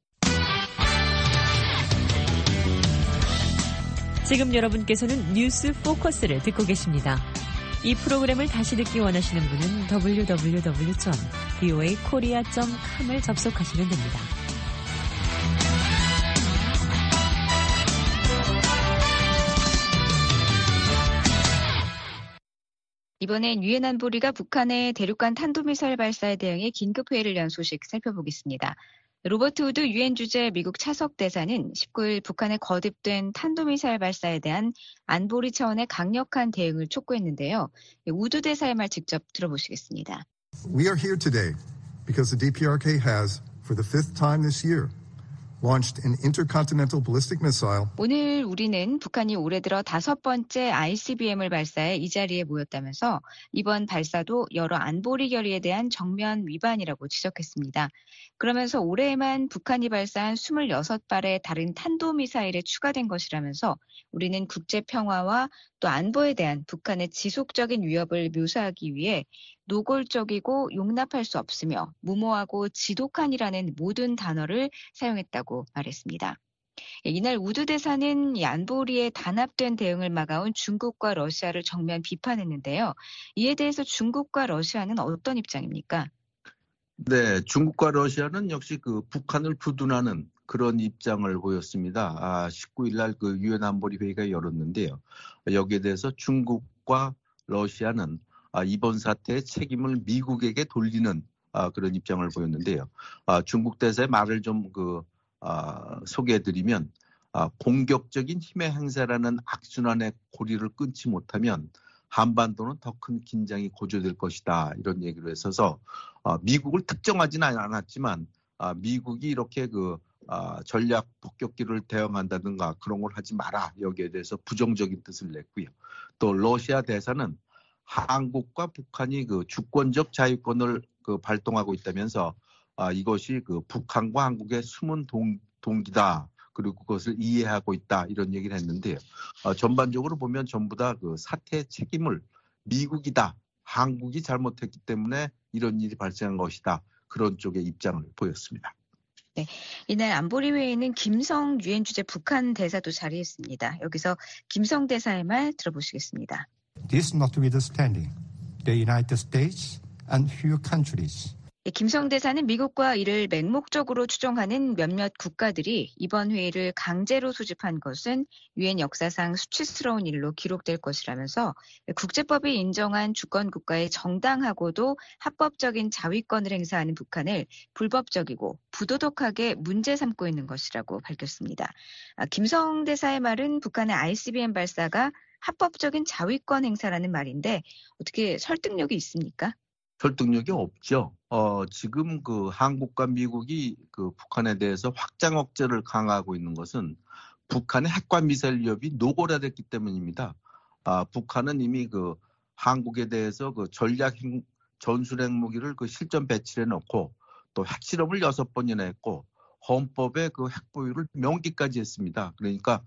지금 여러분께서는 뉴스 포커스를 듣고 계십니다. 이 프로그램을 다시 듣기 원하시는 분은 www.voakorea.com을 접속하시면 됩니다. 이번엔 유엔 안보리가 북한의 대륙간 탄도미사일 발사에 대응해 긴급회의를 연 소식 살펴보겠습니다. 로버트 우드 유엔 주재 미국 차석 대사는 19일 북한의 거듭된 탄도미사일 발사에 대한 안보리 차원의 강력한 대응을 촉구했는데요. 우드 대사의 말 직접 들어보시겠습니다. We are here today because the DPRK has, for the fifth time this year, launched an intercontinental ballistic missile. 오늘 우리는 북한이 올해 들어 5번째 ICBM을 발사해 이 자리에 모였다면서 이번 발사도 여러 안보리 결의에 대한 정면 위반이라고 지적했습니다. 그러면서 올해에만 북한이 발사한 26발의 다른 탄도미사일에 추가된 것이라면서 우리는 국제 평화와 또 안보에 대한 북한의 지속적인 위협을 묘사하기 위해 노골적이고 용납할 수 없으며 무모하고 지독한이라는 모든 단어를 사용했다고 말했습니다. 이날 우드 대사는 이 안보리의 단합된 대응을 막아온 중국과 러시아를 정면 비판했는데요. 이에 대해서 중국과 러시아는 어떤 입장입니까? 네, 중국과 러시아는 역시 그 북한을 부둔하는 그런 입장을 보였습니다. 19일 날 그 유엔 안보리 회의가 열었는데요. 여기에 대해서 중국과 러시아는 이번 사태의 책임을 미국에게 돌리는 그런 입장을 보였는데요. 중국 대사의 말을 좀 소개해드리면 공격적인 힘의 행사라는 악순환의 고리를 끊지 못하면 한반도는 더 큰 긴장이 고조될 것이다. 이런 얘기를 했어서 미국을 특정하지는 않았지만 미국이 이렇게 전략 폭격기를 대응한다든가 그런 걸 하지 마라. 여기에 대해서 부정적인 뜻을 냈고요. 또 러시아 대사는 한국과 북한이 주권적 자유권을 발동하고 있다면서 이것이 북한과 한국의 숨은 동기다. 그리고 그것을 이해하고 있다. 이런 얘기를 했는데요. 전반적으로 보면 전부 다 사태의 책임을 미국이다. 한국이 잘못했기 때문에 이런 일이 발생한 것이다. 그런 쪽의 입장을 보였습니다. 네, 이날 안보리 회의는 김성 유엔 주재 북한 대사도 자리했습니다. 여기서 김성 대사의 말 들어보시겠습니다. This notwithstanding, the United States and few countries. 김성 대사는 미국과 이를 맹목적으로 추종하는 몇몇 국가들이 이번 회의를 강제로 소집한 것은 유엔 역사상 수치스러운 일로 기록될 것이라면서 국제법이 인정한 주권 국가의 정당하고도 합법적인 자위권을 행사하는 북한을 불법적이고 부도덕하게 문제 삼고 있는 것이라고 밝혔습니다. 김성 대사의 말은 북한의 ICBM 발사가 합법적인 자위권 행사라는 말인데 어떻게 설득력이 있습니까? 설득력이 없죠. 지금 한국과 미국이 북한에 대해서 확장 억제를 강화하고 있는 것은 북한의 핵과 미사일 위협이 노골화됐기 때문입니다. 북한은 이미 한국에 대해서 전략 전술 핵무기를 실전 배치해 놓고 또 핵실험을 6번이나 했고 헌법에 핵 보유를 명기까지 했습니다. 그러니까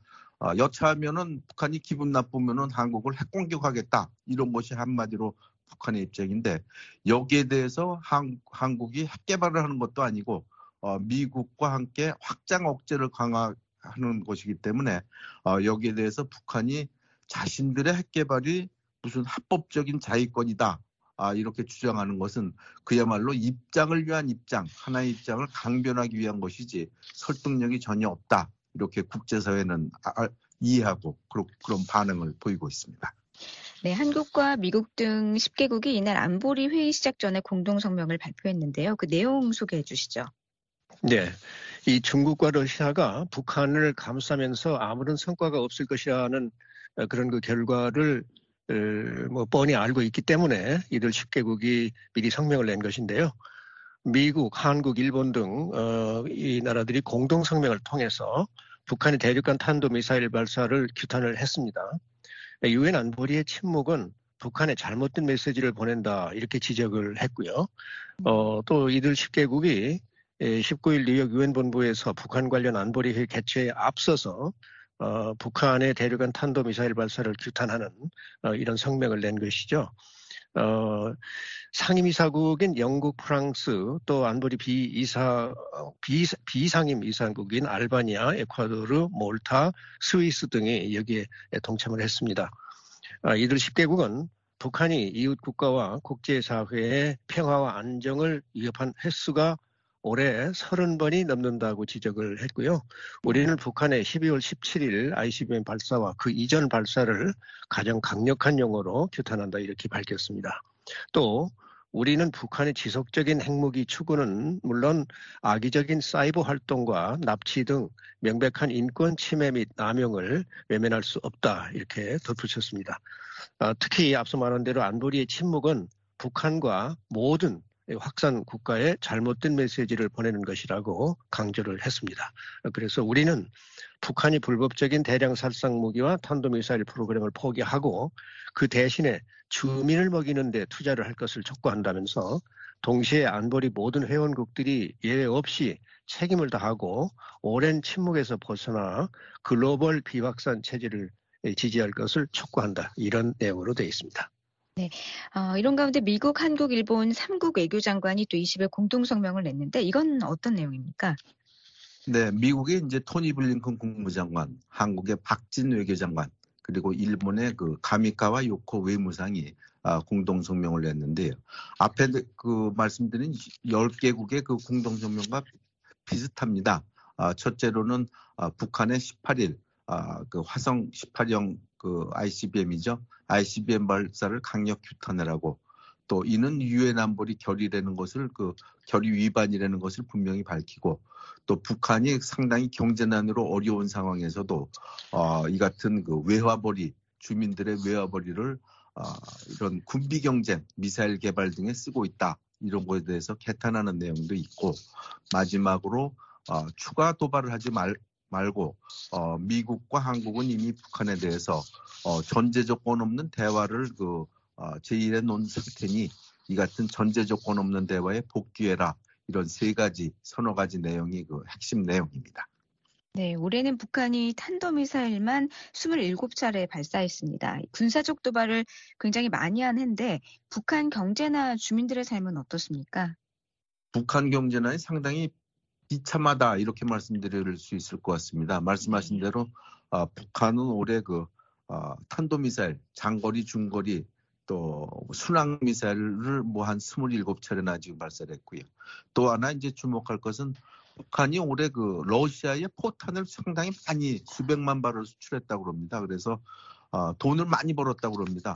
여차하면은 북한이 기분 나쁘면은 한국을 핵 공격하겠다 이런 것이 한마디로 북한의 입장인데 여기에 대해서 한국이 핵 개발을 하는 것도 아니고 미국과 함께 확장 억제를 하는 것이기 때문에 여기에 대해서 북한이 자신들의 핵 개발이 무슨 합법적인 자위권이다. 이렇게 주장하는 것은 그야말로 입장을 위한 입장, 하나의 입장을 강변하기 위한 것이지 설득력이 전혀 없다. 이렇게 국제사회는 이해하고 그런 반응을 보이고 있습니다. 네, 한국과 미국 등 10개국이 이날 안보리 회의 시작 전에 공동성명을 발표했는데요. 그 내용 소개해 주시죠. 네, 이 중국과 러시아가 북한을 감싸면서 아무런 성과가 없을 것이라는 그런 그 결과를 뻔히 알고 있기 때문에 이들 10개국이 미리 성명을 낸 것인데요. 미국, 한국, 일본 등 이 나라들이 공동 성명을 통해서 북한의 대륙간 탄도미사일 발사를 규탄을 했습니다. 유엔 안보리의 침묵은 북한에 잘못된 메시지를 보낸다 이렇게 지적을 했고요. 또 이들 10개국이 19일 뉴욕 유엔 본부에서 북한 관련 안보리 회의 개최에 앞서서 북한의 대륙간 탄도미사일 발사를 규탄하는 이런 성명을 낸 것이죠. 상임이사국인 영국, 프랑스, 또 안보리 비상임 이사국인 알바니아, 에콰도르, 몰타, 스위스 등이 여기에 동참을 했습니다. 이들 10개국은 북한이 이웃 국가와 국제사회의 평화와 안정을 위협한 횟수가 올해 30번이 넘는다고 지적을 했고요. 우리는 북한의 12월 17일 ICBM 발사와 그 이전 발사를 가장 강력한 용어로 규탄한다 이렇게 밝혔습니다. 또 우리는 북한의 지속적인 핵무기 추구는 물론 악의적인 사이버 활동과 납치 등 명백한 인권 침해 및 남용을 외면할 수 없다 이렇게 덧붙였습니다. 특히 앞서 말한 대로 안보리의 침묵은 북한과 모든 확산 국가에 잘못된 메시지를 보내는 것이라고 강조를 했습니다. 그래서 우리는 북한이 불법적인 대량 살상 무기와 탄도미사일 프로그램을 포기하고 그 대신에 주민을 먹이는 데 투자를 할 것을 촉구한다면서 동시에 안보리 모든 회원국들이 예외 없이 책임을 다하고 오랜 침묵에서 벗어나 글로벌 비확산 체제를 지지할 것을 촉구한다. 이런 내용으로 되어 있습니다. 네, 이런 가운데 미국, 한국, 일본 3국 외교장관이 또 20일 공동성명을 냈는데 이건 어떤 내용입니까? 네, 미국의 이제 토니 블링컨 국무장관, 한국의 박진 외교장관, 그리고 일본의 그 가미카와 요코 외무상이 공동성명을 냈는데요. 앞에 그 말씀드린 10개국의 그 공동성명과 비슷합니다. 첫째로는 북한의 18일 그 화성 18형 그 ICBM이죠. ICBM 발사를 강력 규탄을 하고 또 이는 유엔 안보리 결의라는 것을 그 결의 위반이라는 것을 분명히 밝히고 또 북한이 상당히 경제난으로 어려운 상황에서도 이 같은 그 외화벌이 주민들의 외화벌이를 이런 군비 경쟁, 미사일 개발 등에 쓰고 있다. 이런 것에 대해서 개탄하는 내용도 있고 마지막으로 추가 도발을 하지 말고 미국과 한국은 이미 북한에 대해서 전제 조건 없는 대화를 제1의 논 상태니 이 같은 전제 조건 없는 대화에 복귀해라. 이런 서너 가지 내용이 그 핵심 내용입니다. 네, 올해는 북한이 탄도미사일만 27차례 발사했습니다. 군사적 도발을 굉장히 많이 한 해인데 북한 경제나 주민들의 삶은 어떻습니까? 북한 경제난이 상당히 비참하다 이렇게 말씀드릴 수 있을 것 같습니다. 말씀하신 대로 북한은 올해 그 탄도미사일, 장거리, 중거리 또 순항 미사일을 뭐 한 27차례나 지금 발사를 했고요. 또 하나 이제 주목할 것은 북한이 올해 그 러시아의 포탄을 상당히 많이 수백만 발을 수출했다고 합니다. 그래서 돈을 많이 벌었다고 합니다.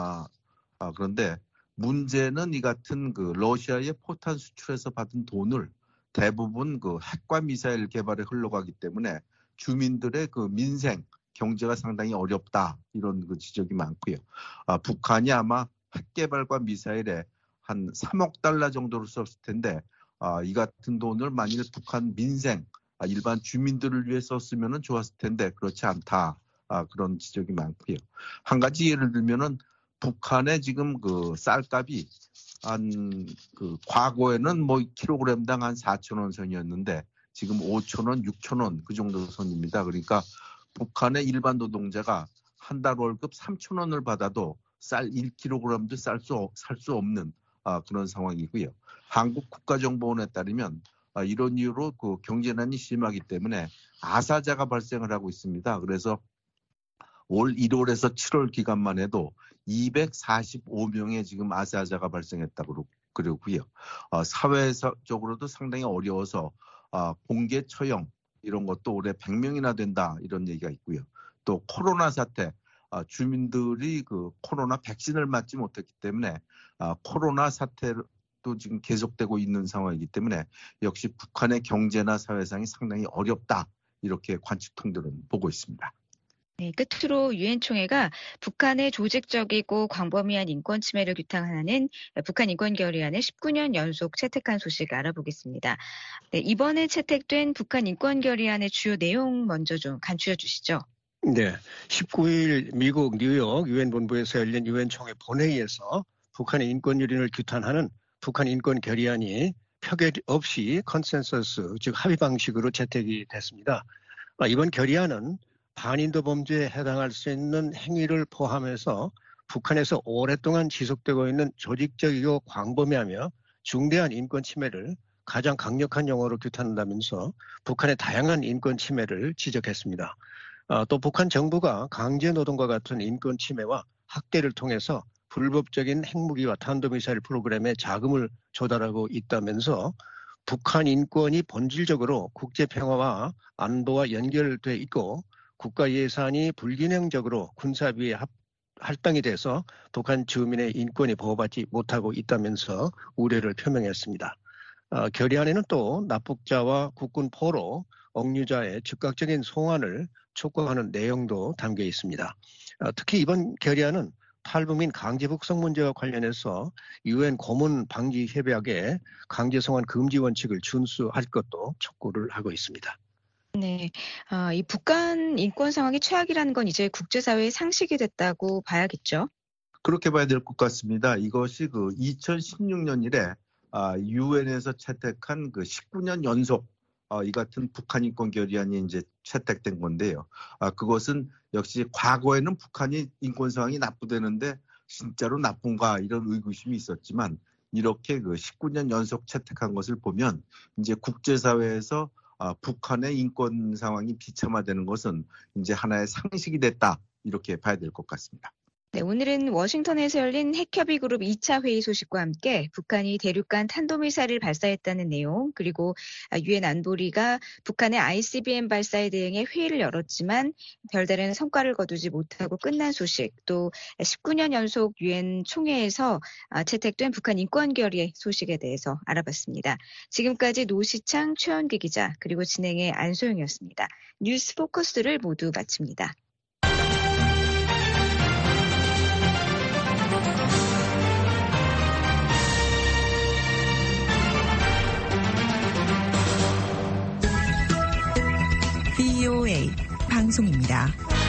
그런데 문제는 이 같은 그 러시아의 포탄 수출에서 받은 돈을 대부분 그 핵과 미사일 개발에 흘러가기 때문에 주민들의 그 민생, 경제가 상당히 어렵다 이런 그 지적이 많고요. 북한이 아마 핵 개발과 미사일에 한 3억 달러 정도를 썼을 텐데 이 같은 돈을 만일 북한 민생, 일반 주민들을 위해 썼으면 좋았을 텐데 그렇지 않다 그런 지적이 많고요. 한 가지 예를 들면은 북한의 지금 그 쌀값이 한 그 과거에는 뭐 킬로그램당 한 4,000원 선이었는데 지금 5,000원, 6,000원 그 정도 선입니다. 그러니까 북한의 일반 노동자가 한 달 월급 3,000원을 받아도 쌀 1kg도 살 수 없는 그런 상황이고요. 한국 국가정보원에 따르면 이런 이유로 그 경제난이 심하기 때문에 아사자가 발생을 하고 있습니다. 그래서 올 1월에서 7월 기간만 해도 245명의 지금 아사자가 발생했다고 그러고요. 사회적으로도 상당히 어려워서 공개 처형 이런 것도 올해 100명이나 된다 이런 얘기가 있고요. 또 코로나 사태, 주민들이 그 코로나 백신을 맞지 못했기 때문에 코로나 사태도 지금 계속되고 있는 상황이기 때문에 역시 북한의 경제나 사회상이 상당히 어렵다 이렇게 관측통들은 보고 있습니다. 네, 끝으로 유엔 총회가 북한의 조직적이고 광범위한 인권 침해를 규탄하는 북한 인권결의안을 19년 연속 채택한 소식 알아보겠습니다. 네, 이번에 채택된 북한 인권결의안의 주요 내용 먼저 좀 간추려 주시죠. 네, 19일 미국 뉴욕 유엔 본부에서 열린 유엔 총회 본회의에서 북한의 인권 유린을 규탄하는 북한 인권 결의안이 표결 없이 컨센서스, 즉 합의 방식으로 채택이 됐습니다. 이번 결의안은 반인도 범죄에 해당할 수 있는 행위를 포함해서 북한에서 오랫동안 지속되고 있는 조직적이고 광범위하며 중대한 인권 침해를 가장 강력한 용어로 규탄한다면서 북한의 다양한 인권 침해를 지적했습니다. 또 북한 정부가 강제노동과 같은 인권 침해와 학대를 통해서 불법적인 핵무기와 탄도미사일 프로그램에 자금을 조달하고 있다면서 북한 인권이 본질적으로 국제평화와 안보와 연결돼 있고 국가 예산이 불균형적으로 군사비에 할당이 돼서 북한 주민의 인권이 보호받지 못하고 있다면서 우려를 표명했습니다. 결의안에는 또 납북자와 국군 포로, 억류자의 즉각적인 송환을 촉구하는 내용도 담겨 있습니다. 특히 이번 결의안은 탈북민 강제 북송 문제와 관련해서 유엔 고문 방지 협약에 강제 송환 금지 원칙을 준수할 것도 촉구를 하고 있습니다. 네, 이 북한 인권 상황이 최악이라는 건 이제 국제사회의 상식이 됐다고 봐야겠죠? 그렇게 봐야 될 것 같습니다. 이것이 그 2016년 이래 유엔에서 채택한 그 19년 연속 이 같은 북한 인권 결의안이 이제 채택된 건데요. 그것은 역시 과거에는 북한이 인권 상황이 나쁘다는데 진짜로 나쁜가 이런 의구심이 있었지만 이렇게 그 19년 연속 채택한 것을 보면 이제 국제사회에서 북한의 인권 상황이 비참화되는 것은 이제 하나의 상식이 됐다 이렇게 봐야 될 것 같습니다. 네, 오늘은 워싱턴에서 열린 핵협의 그룹 2차 회의 소식과 함께 북한이 대륙간 탄도미사일을 발사했다는 내용, 그리고 유엔 안보리가 북한의 ICBM 발사에 대응해 회의를 열었지만 별다른 성과를 거두지 못하고 끝난 소식, 또 19년 연속 유엔 총회에서 채택된 북한 인권결의 소식에 대해서 알아봤습니다. 지금까지 노시창, 최원기 기자, 그리고 진행의 안소영이었습니다. 뉴스 포커스를 모두 마칩니다. VOA 방송입니다.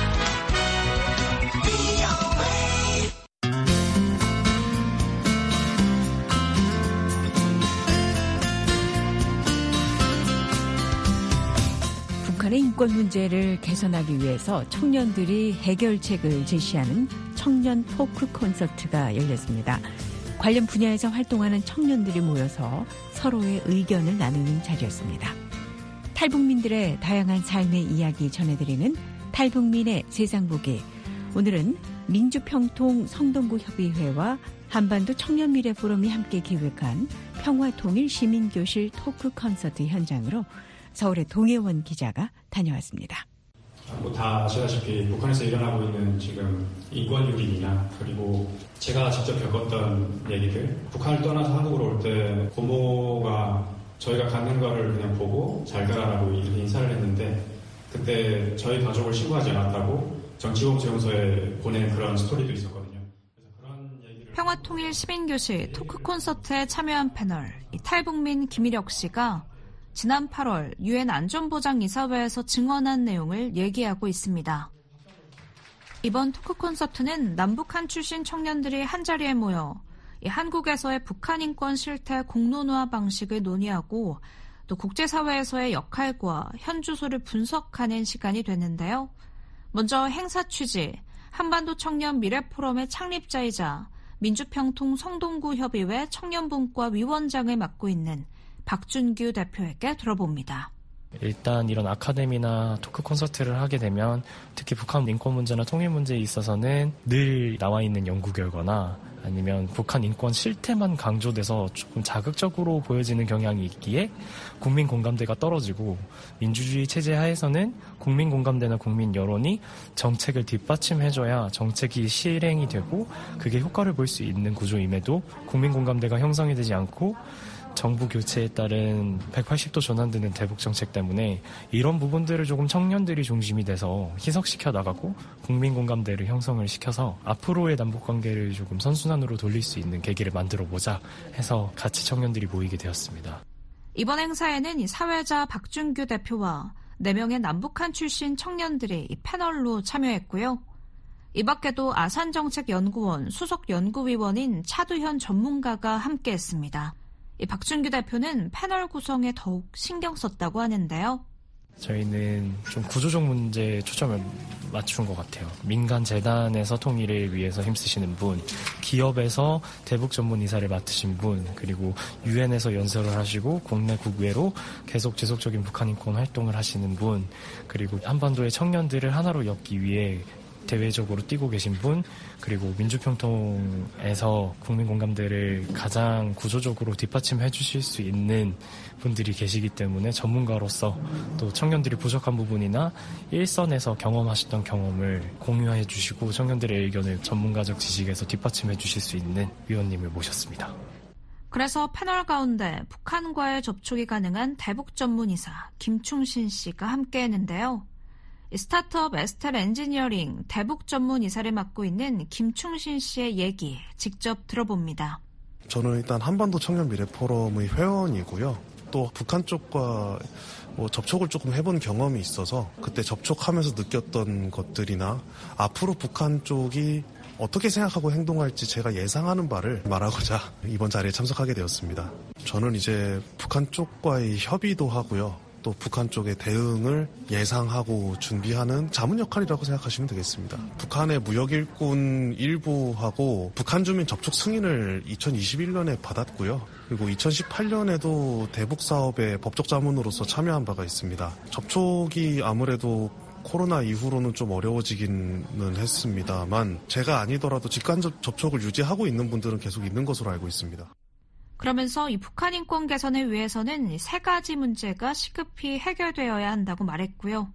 북한의 인권 문제를 개선하기 위해서 청년들이 해결책을 제시하는 청년 토크 콘서트가 열렸습니다. 관련 분야에서 활동하는 청년들이 모여서 서로의 의견을 나누는 자리였습니다. 탈북민들의 다양한 삶의 이야기 전해드리는 탈북민의 세상보기. 오늘은 민주평통 성동구협의회와 한반도 청년미래포럼이 함께 기획한 평화통일시민교실 토크 콘서트 현장으로 서울의 동해원 기자가 다녀왔습니다. 다 아시다시피 북한에서 일어나고 있는 지금 인권 유린이나 그리고 제가 직접 겪었던 얘기들, 북한을 떠나서 한국으로 올 때 고모가 저희가 갖는 거를 그냥 보고 잘 가라라고 인사를 했는데 그때 저희 가족을 신고하지 않았다고 정치범죄용소에 보낸 그런 스토리도 있었거든요. 그래서 그런 얘기를 평화통일 시민교실 토크 콘서트에 참여한 패널 탈북민 김일혁 씨가 지난 8월 유엔 안전보장이사회에서 증언한 내용을 얘기하고 있습니다. 이번 토크 콘서트는 남북한 출신 청년들이 한자리에 모여 한국에서의 북한 인권 실태 공론화 방식을 논의하고 또 국제사회에서의 역할과 현주소를 분석하는 시간이 됐는데요. 먼저 행사 취지, 한반도 청년 미래포럼의 창립자이자 민주평통 성동구 협의회 청년분과 위원장을 맡고 있는 박준규 대표에게 들어봅니다. 일단 이런 아카데미나 토크 콘서트를 하게 되면 특히 북한 인권 문제나 통일 문제에 있어서는 늘 나와 있는 연구 결과나 아니면 북한 인권 실태만 강조돼서 조금 자극적으로 보여지는 경향이 있기에 국민 공감대가 떨어지고 민주주의 체제 하에서는 국민 공감대나 국민 여론이 정책을 뒷받침해줘야 정책이 실행이 되고 그게 효과를 볼 수 있는 구조임에도 국민 공감대가 형성이 되지 않고 정부 교체에 따른 180도 전환되는 대북 정책 때문에 이런 부분들을 조금 청년들이 중심이 돼서 희석시켜 나가고 국민 공감대를 형성을 시켜서 앞으로의 남북관계를 조금 선순환으로 돌릴 수 있는 계기를 만들어보자 해서 같이 청년들이 모이게 되었습니다. 이번 행사에는 이 사회자 박준규 대표와 4명의 남북한 출신 청년들이 이 패널로 참여했고요. 이 밖에도 아산정책연구원 수석 연구위원인 차두현 전문가가 함께했습니다. 이 박준규 대표는 패널 구성에 더욱 신경 썼다고 하는데요. 저희는 좀 구조적 문제에 초점을 맞춘 것 같아요. 민간 재단에서 통일을 위해서 힘쓰시는 분, 기업에서 대북 전문 이사를 맡으신 분, 그리고 유엔에서 연설을 하시고 국내 국외로 계속 지속적인 북한 인권 활동을 하시는 분, 그리고 한반도의 청년들을 하나로 엮기 위해 대외적으로 뛰고 계신 분, 그리고 민주평통에서 국민 공감대를 가장 구조적으로 뒷받침해 주실 수 있는 분들이 계시기 때문에 전문가로서 또 청년들이 부족한 부분이나 일선에서 경험하셨던 경험을 공유해 주시고 청년들의 의견을 전문가적 지식에서 뒷받침해 주실 수 있는 위원님을 모셨습니다. 그래서 패널 가운데 북한과의 접촉이 가능한 대북 전문이사 김충신 씨가 함께했는데요. 스타트업 에스텔 엔지니어링 대북 전문 이사를 맡고 있는 김충신 씨의 얘기 직접 들어봅니다. 저는 일단 한반도 청년 미래 포럼의 회원이고요. 또 북한 쪽과 접촉을 조금 해본 경험이 있어서 그때 접촉하면서 느꼈던 것들이나 앞으로 북한 쪽이 어떻게 생각하고 행동할지 제가 예상하는 바를 말하고자 이번 자리에 참석하게 되었습니다. 저는 이제 북한 쪽과의 협의도 하고요. 또 북한 쪽의 대응을 예상하고 준비하는 자문 역할이라고 생각하시면 되겠습니다. 북한의 무역일꾼 일부하고 북한 주민 접촉 승인을 2021년에 받았고요. 그리고 2018년에도 대북 사업에 법적 자문으로서 참여한 바가 있습니다. 접촉이 아무래도 코로나 이후로는 좀 어려워지기는 했습니다만 제가 아니더라도 직간접 접촉을 유지하고 있는 분들은 계속 있는 것으로 알고 있습니다. 그러면서 이 북한 인권 개선을 위해서는 3가지 문제가 시급히 해결되어야 한다고 말했고요.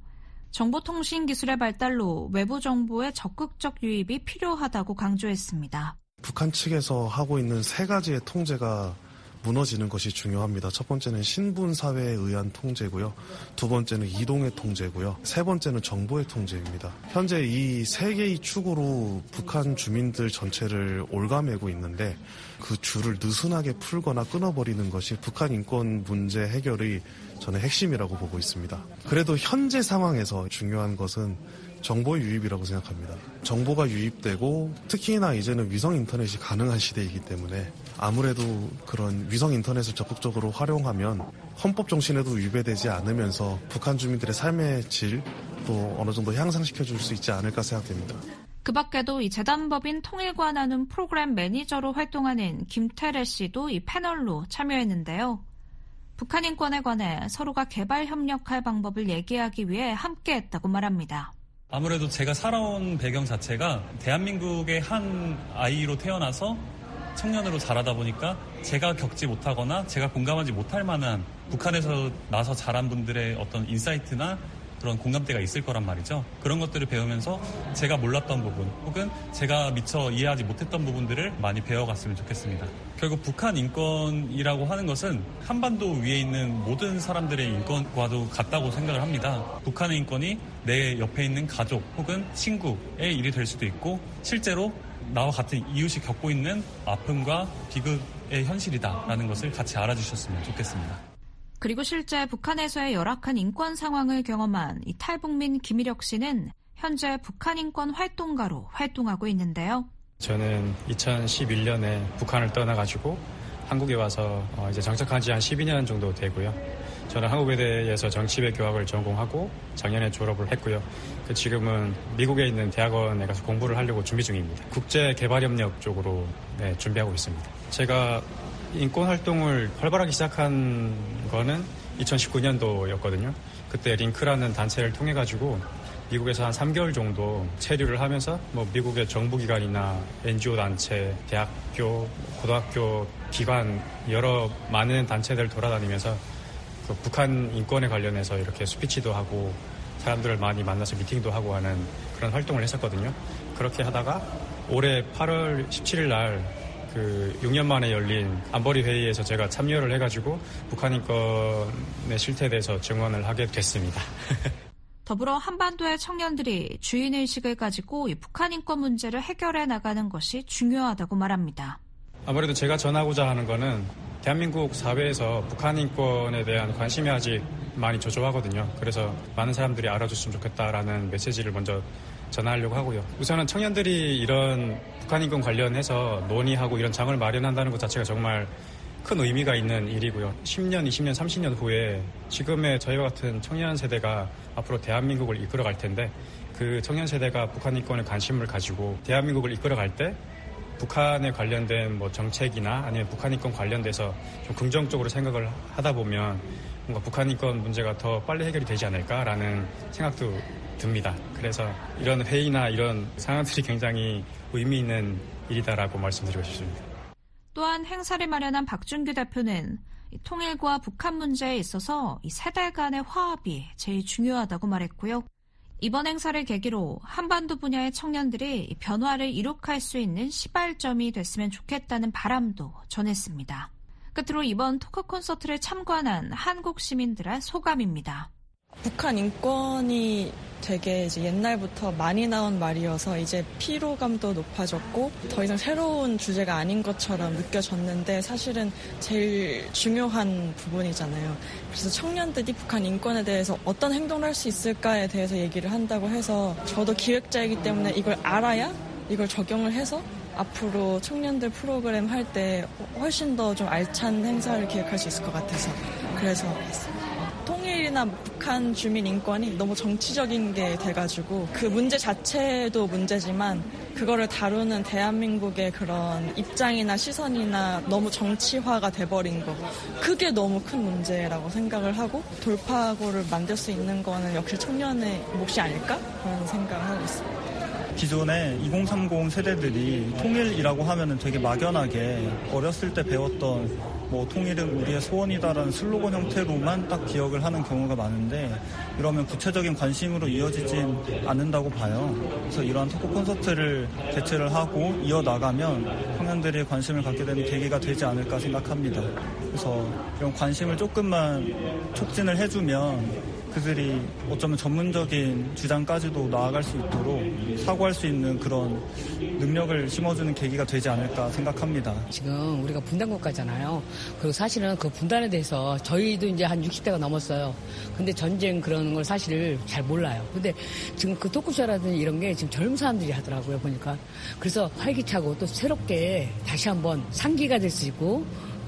정보통신 기술의 발달로 외부 정보의 적극적 유입이 필요하다고 강조했습니다. 북한 측에서 하고 있는 3가지의 통제가 무너지는 것이 중요합니다. 첫 번째는 신분사회에 의한 통제고요. 2번째는 이동의 통제고요. 3번째는 정보의 통제입니다. 현재 이 3개의 축으로 북한 주민들 전체를 옭아매고 있는데 그 줄을 느슨하게 풀거나 끊어버리는 것이 북한 인권 문제 해결의 저는 핵심이라고 보고 있습니다. 그래도 현재 상황에서 중요한 것은 정보의 유입이라고 생각합니다. 정보가 유입되고 특히나 이제는 위성 인터넷이 가능한 시대이기 때문에 아무래도 그런 위성 인터넷을 적극적으로 활용하면 헌법 정신에도 위배되지 않으면서 북한 주민들의 삶의 질도 어느 정도 향상시켜줄 수 있지 않을까 생각됩니다. 그 밖에도 이 재단법인 통일관하는 프로그램 매니저로 활동하는 김태래 씨도 이 패널로 참여했는데요. 북한 인권에 관해 서로가 개발 협력할 방법을 얘기하기 위해 함께했다고 말합니다. 아무래도 제가 살아온 배경 자체가 대한민국의 한 아이로 태어나서 청년으로 자라다 보니까 제가 겪지 못하거나 제가 공감하지 못할 만한 북한에서 나서 자란 분들의 어떤 인사이트나 그런 공감대가 있을 거란 말이죠. 그런 것들을 배우면서 제가 몰랐던 부분 혹은 제가 미처 이해하지 못했던 부분들을 많이 배워갔으면 좋겠습니다. 결국 북한 인권이라고 하는 것은 한반도 위에 있는 모든 사람들의 인권과도 같다고 생각을 합니다. 북한의 인권이 내 옆에 있는 가족 혹은 친구의 일이 될 수도 있고 실제로 나와 같은 이웃이 겪고 있는 아픔과 비극의 현실이다라는 것을 같이 알아주셨으면 좋겠습니다. 그리고 실제 북한에서의 열악한 인권 상황을 경험한 이 탈북민 김일혁 씨는 현재 북한 인권 활동가로 활동하고 있는데요. 저는 2011년에 북한을 떠나가지고 한국에 와서 이제 정착한 지 한 12년 정도 되고요. 저는 한국외대에서 정치외 교학을 전공하고 작년에 졸업을 했고요. 지금은 미국에 있는 대학원에 가서 공부를 하려고 준비 중입니다. 국제개발협력 쪽으로 준비하고 있습니다. 제가 인권 활동을 활발하게 시작한 거는 2019년도였거든요. 그때 링크라는 단체를 통해 가지고 미국에서 한 3개월 정도 체류를 하면서 미국의 정부기관이나 NGO 단체, 대학교, 고등학교, 기관 여러 많은 단체들을 돌아다니면서 그 북한 인권에 관련해서 이렇게 스피치도 하고 사람들을 많이 만나서 미팅도 하고 하는 그런 활동을 했었거든요. 그렇게 하다가 올해 8월 17일 날 그 6년 만에 열린 안보리 회의에서 제가 참여를 해가지고 북한 인권의 실태에 대해서 증언을 하게 됐습니다. 더불어 한반도의 청년들이 주인의식을 가지고 이 북한 인권 문제를 해결해 나가는 것이 중요하다고 말합니다. 아무래도 제가 전하고자 하는 거는 대한민국 사회에서 북한 인권에 대한 관심이 아직 많이 저조하거든요. 그래서 많은 사람들이 알아줬으면 좋겠다라는 메시지를 먼저 전하려고 하고요. 우선은 청년들이 이런 북한 인권 관련해서 논의하고 이런 장을 마련한다는 것 자체가 정말 큰 의미가 있는 일이고요. 10년, 20년, 30년 후에 지금의 저희와 같은 청년 세대가 앞으로 대한민국을 이끌어갈 텐데 그 청년 세대가 북한 인권에 관심을 가지고 대한민국을 이끌어갈 때 북한에 관련된 정책이나 아니면 북한 인권 관련돼서 좀 긍정적으로 생각을 하다 보면 뭔가 북한 인권 문제가 더 빨리 해결이 되지 않을까라는 생각도 듭니다. 그래서 이런 회의나 이런 상황들이 굉장히 의미 있는 일이다라고 말씀드리고 싶습니다. 또한 행사를 마련한 박준규 대표는 통일과 북한 문제에 있어서 이 세대 간의 화합이 제일 중요하다고 말했고요. 이번 행사를 계기로 한반도 분야의 청년들이 변화를 이룩할 수 있는 시발점이 됐으면 좋겠다는 바람도 전했습니다. 끝으로 이번 토크 콘서트를 참관한 한국 시민들의 소감입니다. 북한 인권이 되게 이제 옛날부터 많이 나온 말이어서 이제 피로감도 높아졌고 더 이상 새로운 주제가 아닌 것처럼 느껴졌는데 사실은 제일 중요한 부분이잖아요. 그래서 청년들이 북한 인권에 대해서 어떤 행동을 할 수 있을까에 대해서 얘기를 한다고 해서 저도 기획자이기 때문에 이걸 알아야 이걸 적용을 해서 앞으로 청년들 프로그램 할 때 훨씬 더 좀 알찬 행사를 기획할 수 있을 것 같아서 그래서 했습니다. 통일이나 북한 주민 인권이 너무 정치적인 게 돼가지고 그 문제 자체도 문제지만 그거를 다루는 대한민국의 그런 입장이나 시선이나 너무 정치화가 돼버린 거 그게 너무 큰 문제라고 생각을 하고 돌파구를 만들 수 있는 거는 역시 청년의 몫이 아닐까 그런 생각을 하고 있습니다. 기존의 2030 세대들이 통일이라고 하면은 되게 막연하게 어렸을 때 배웠던 통일은 우리의 소원이다라는 슬로건 형태로만 딱 기억을 하는 경우가 많은데 이러면 구체적인 관심으로 이어지진 않는다고 봐요. 그래서 이러한 토크 콘서트를 개최를 하고 이어나가면 청년들이 관심을 갖게 되는 계기가 되지 않을까 생각합니다. 그래서 이런 관심을 조금만 촉진을 해주면 그들이 어쩌면 전문적인 주장까지도 나아갈 수 있도록 사고할 수 있는 그런 능력을 심어주는 계기가 되지 않을까 생각합니다. 지금 우리가 분단국가잖아요. 그리고 사실은 그 분단에 대해서 저희도 이제 한 60대가 넘었어요. 근데 전쟁 그런 걸 사실 잘 몰라요. 근데 지금 그 토크쇼라든지 이런 게 지금 젊은 사람들이 하더라고요, 보니까. 그래서 활기차고 또 새롭게 다시 한번 상기가 될 수 있고,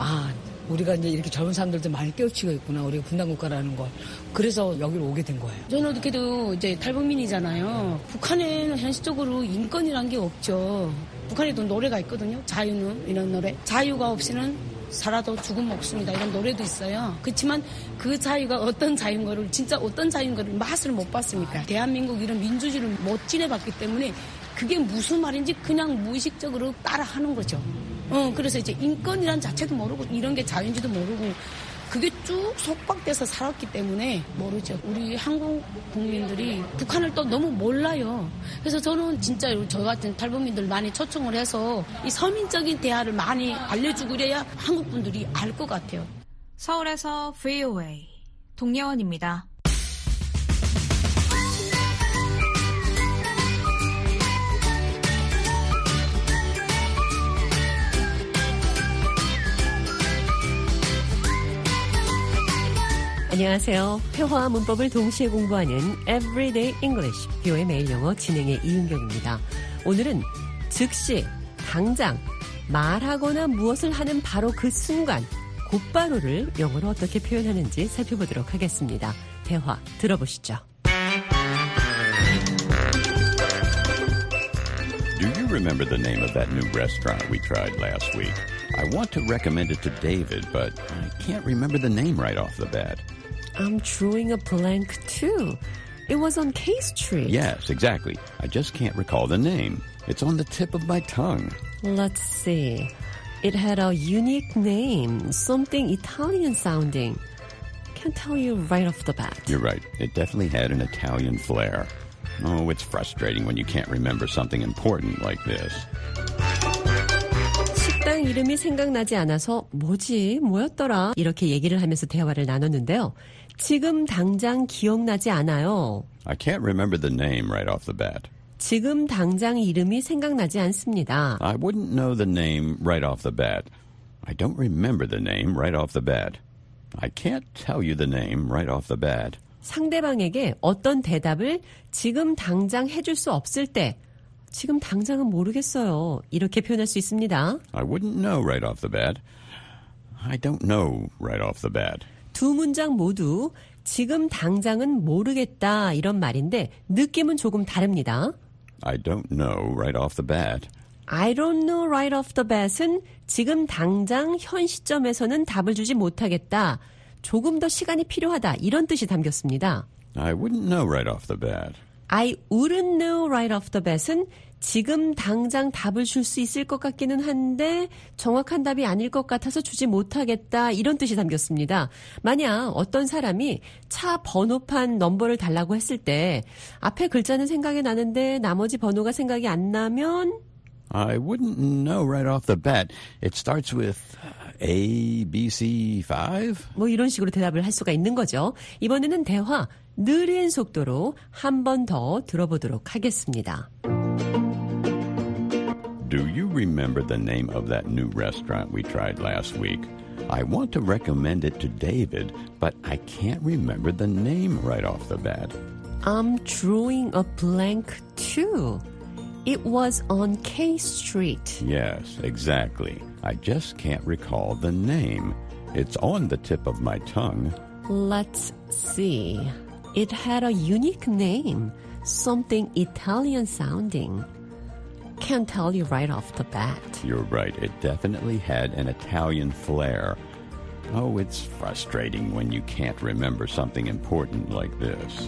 우리가 이제 이렇게 젊은 사람들도 많이 깨우치고 있구나. 우리가 분단국가라는 걸. 그래서 여기로 오게 된 거예요. 저는 어떻게도 이제 탈북민이잖아요. 북한에는 현실적으로 인권이란 게 없죠. 북한에도 노래가 있거든요. 자유는 이런 노래. 자유가 없이는 살아도 죽음 없습니다. 이런 노래도 있어요. 그렇지만 그 자유가 어떤 자유인 거를 진짜 어떤 자유인 거를 맛을 못 봤으니까. 대한민국 이런 민주주의를 못 지내봤기 때문에 그게 무슨 말인지 그냥 무의식적으로 따라하는 거죠. 그래서 이제 인권이란 자체도 모르고 이런 게 자유인지도 모르고 그게 쭉 속박돼서 살았기 때문에 모르죠. 우리 한국 국민들이 북한을 또 너무 몰라요. 그래서 저는 진짜 저 같은 탈북민들 많이 초청을 해서 이 서민적인 대화를 많이 알려주고 그래야 한국 분들이 알 것 같아요. 서울에서 VOA 동예원입니다. 안녕하세요. 회화와 문법을 동시에 공부하는 Everyday English, VOA 매일 영어 진행의 이은경입니다. 오늘은 즉시, 당장, 말하거나 무엇을 하는 바로 그 순간, 곧바로를 영어로 어떻게 표현하는지 살펴보도록 하겠습니다. 대화 들어보시죠. Do you remember the name of that new restaurant we tried last week? I want to recommend it to David, but I can't remember the name right off the bat. I'm drawing a blank too. It was on K Street. Yes, exactly. I just can't recall the name. It's on the tip of my tongue. Let's see. It had a unique name, something Italian sounding. Can't tell you right off the bat. You're right. It definitely had an Italian flair. Oh, it's frustrating when you can't remember something important like this. 식당 이름이 생각나지 않아서 뭐였더라? 이렇게 얘기를 하면서 대화를 나눴는데요. 지금 당장 기억나지 않아요. I can't remember the name right off the bat. 지금 당장 이름이 생각나지 않습니다. I wouldn't know the name right off the bat. I don't remember the name right off the bat. I can't tell you the name right off the bat. 상대방에게 어떤 대답을 지금 당장 해줄 수 없을 때 지금 당장은 모르겠어요. 이렇게 표현할 수 있습니다. I wouldn't know right off the bat. I don't know right off the bat. 두 문장 모두 지금 당장은 모르겠다 이런 말인데 느낌은 조금 다릅니다. I don't know right off the bat. I don't know right off the bat은 지금 당장 현 시점에서는 답을 주지 못하겠다. 조금 더 시간이 필요하다. 이런 뜻이 담겼습니다. I wouldn't know right off the bat. I wouldn't know right off the bat은 지금 당장 답을 줄 수 있을 것 같기는 한데 정확한 답이 아닐 것 같아서 주지 못하겠다. 이런 뜻이 담겼습니다. 만약 어떤 사람이 차 번호판 넘버를 달라고 했을 때 앞에 글자는 생각이 나는데 나머지 번호가 생각이 안 나면 I wouldn't know right off the bat. It starts with A, B, C, 5? 이런 식으로 대답을 할 수가 있는 거죠. 이번에는 대화 느린 속도로 한 번 더 들어보도록 하겠습니다. Do you remember the name of that new restaurant we tried last week? I want to recommend it to David, but I can't remember the name right off the bat. I'm drawing a blank too. It was on K Street. Yes, exactly. I just can't recall the name. It's on the tip of my tongue. Let's see. It had a unique name, something Italian sounding. Can't tell you right off the bat. You're right. It definitely had an Italian flair. Oh, it's frustrating when you can't remember something important like this.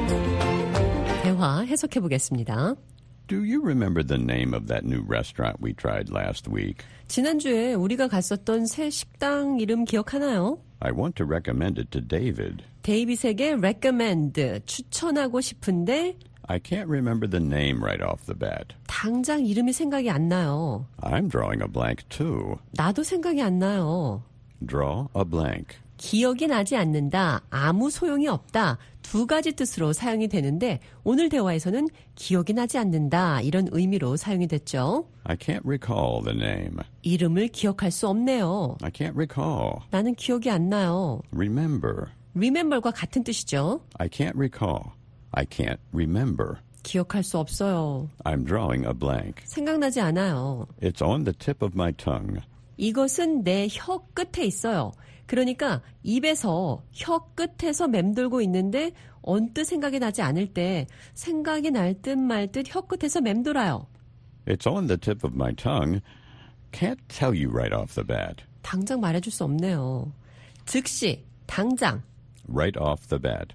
대화 해석해 보겠습니다. Do you remember the name of that new restaurant we tried last week? 지난주에 우리가 갔었던 새 식당 이름 기억하나요? I want to recommend it to David. 데이빗에게 recommend, 추천하고 싶은데 I can't remember the name right off the bat. 당장 이름이 생각이 안 나요. I'm drawing a blank too. 나도 생각이 안 나요. Draw a blank. 기억이 나지 않는다, 아무 소용이 없다 두 가지 뜻으로 사용이 되는데 오늘 대화에서는 기억이 나지 않는다 이런 의미로 사용이 됐죠. I can't recall the name. 이름을 기억할 수 없네요. I can't recall. 나는 기억이 안 나요. Remember. Remember과 같은 뜻이죠. I can't recall. I can't remember. 기억할 수 없어요. I'm drawing a blank. 생각나지 않아요. It's on the tip of my tongue. 이것은 내 혀 끝에 있어요. 그러니까 입에서 혀 끝에서 맴돌고 있는데 언뜻 생각이 나지 않을 때 생각이 날 듯 말 듯 혀 끝에서 맴돌아요. It's on the tip of my tongue. Can't tell you right off the bat. 당장 말해줄 수 없네요. 즉시, 당장. Right off the bat.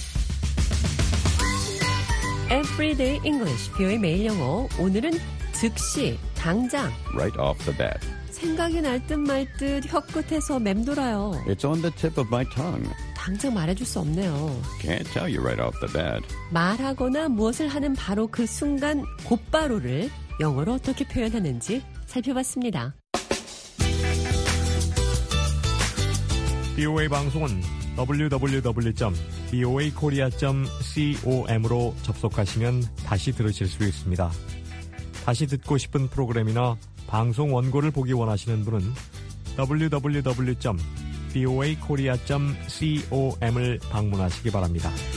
Everyday English, 뷰의 매일 영어. 오늘은 즉시, 당장. Right off the bat. 생각이 날 듯 말 듯 혀 끝에서 맴돌아요. It's on the tip of my tongue. 당장 말해줄 수 없네요. Can't tell you right off the bat. 말하거나 무엇을 하는 바로 그 순간 곧바로를 영어로 어떻게 표현하는지 살펴봤습니다. BOA 방송은 www.boakorea.com으로 접속하시면 다시 들으실 수 있습니다. 다시 듣고 싶은 프로그램이나 방송 원고를 보기 원하시는 분은 www.boakorea.com을 방문하시기 바랍니다.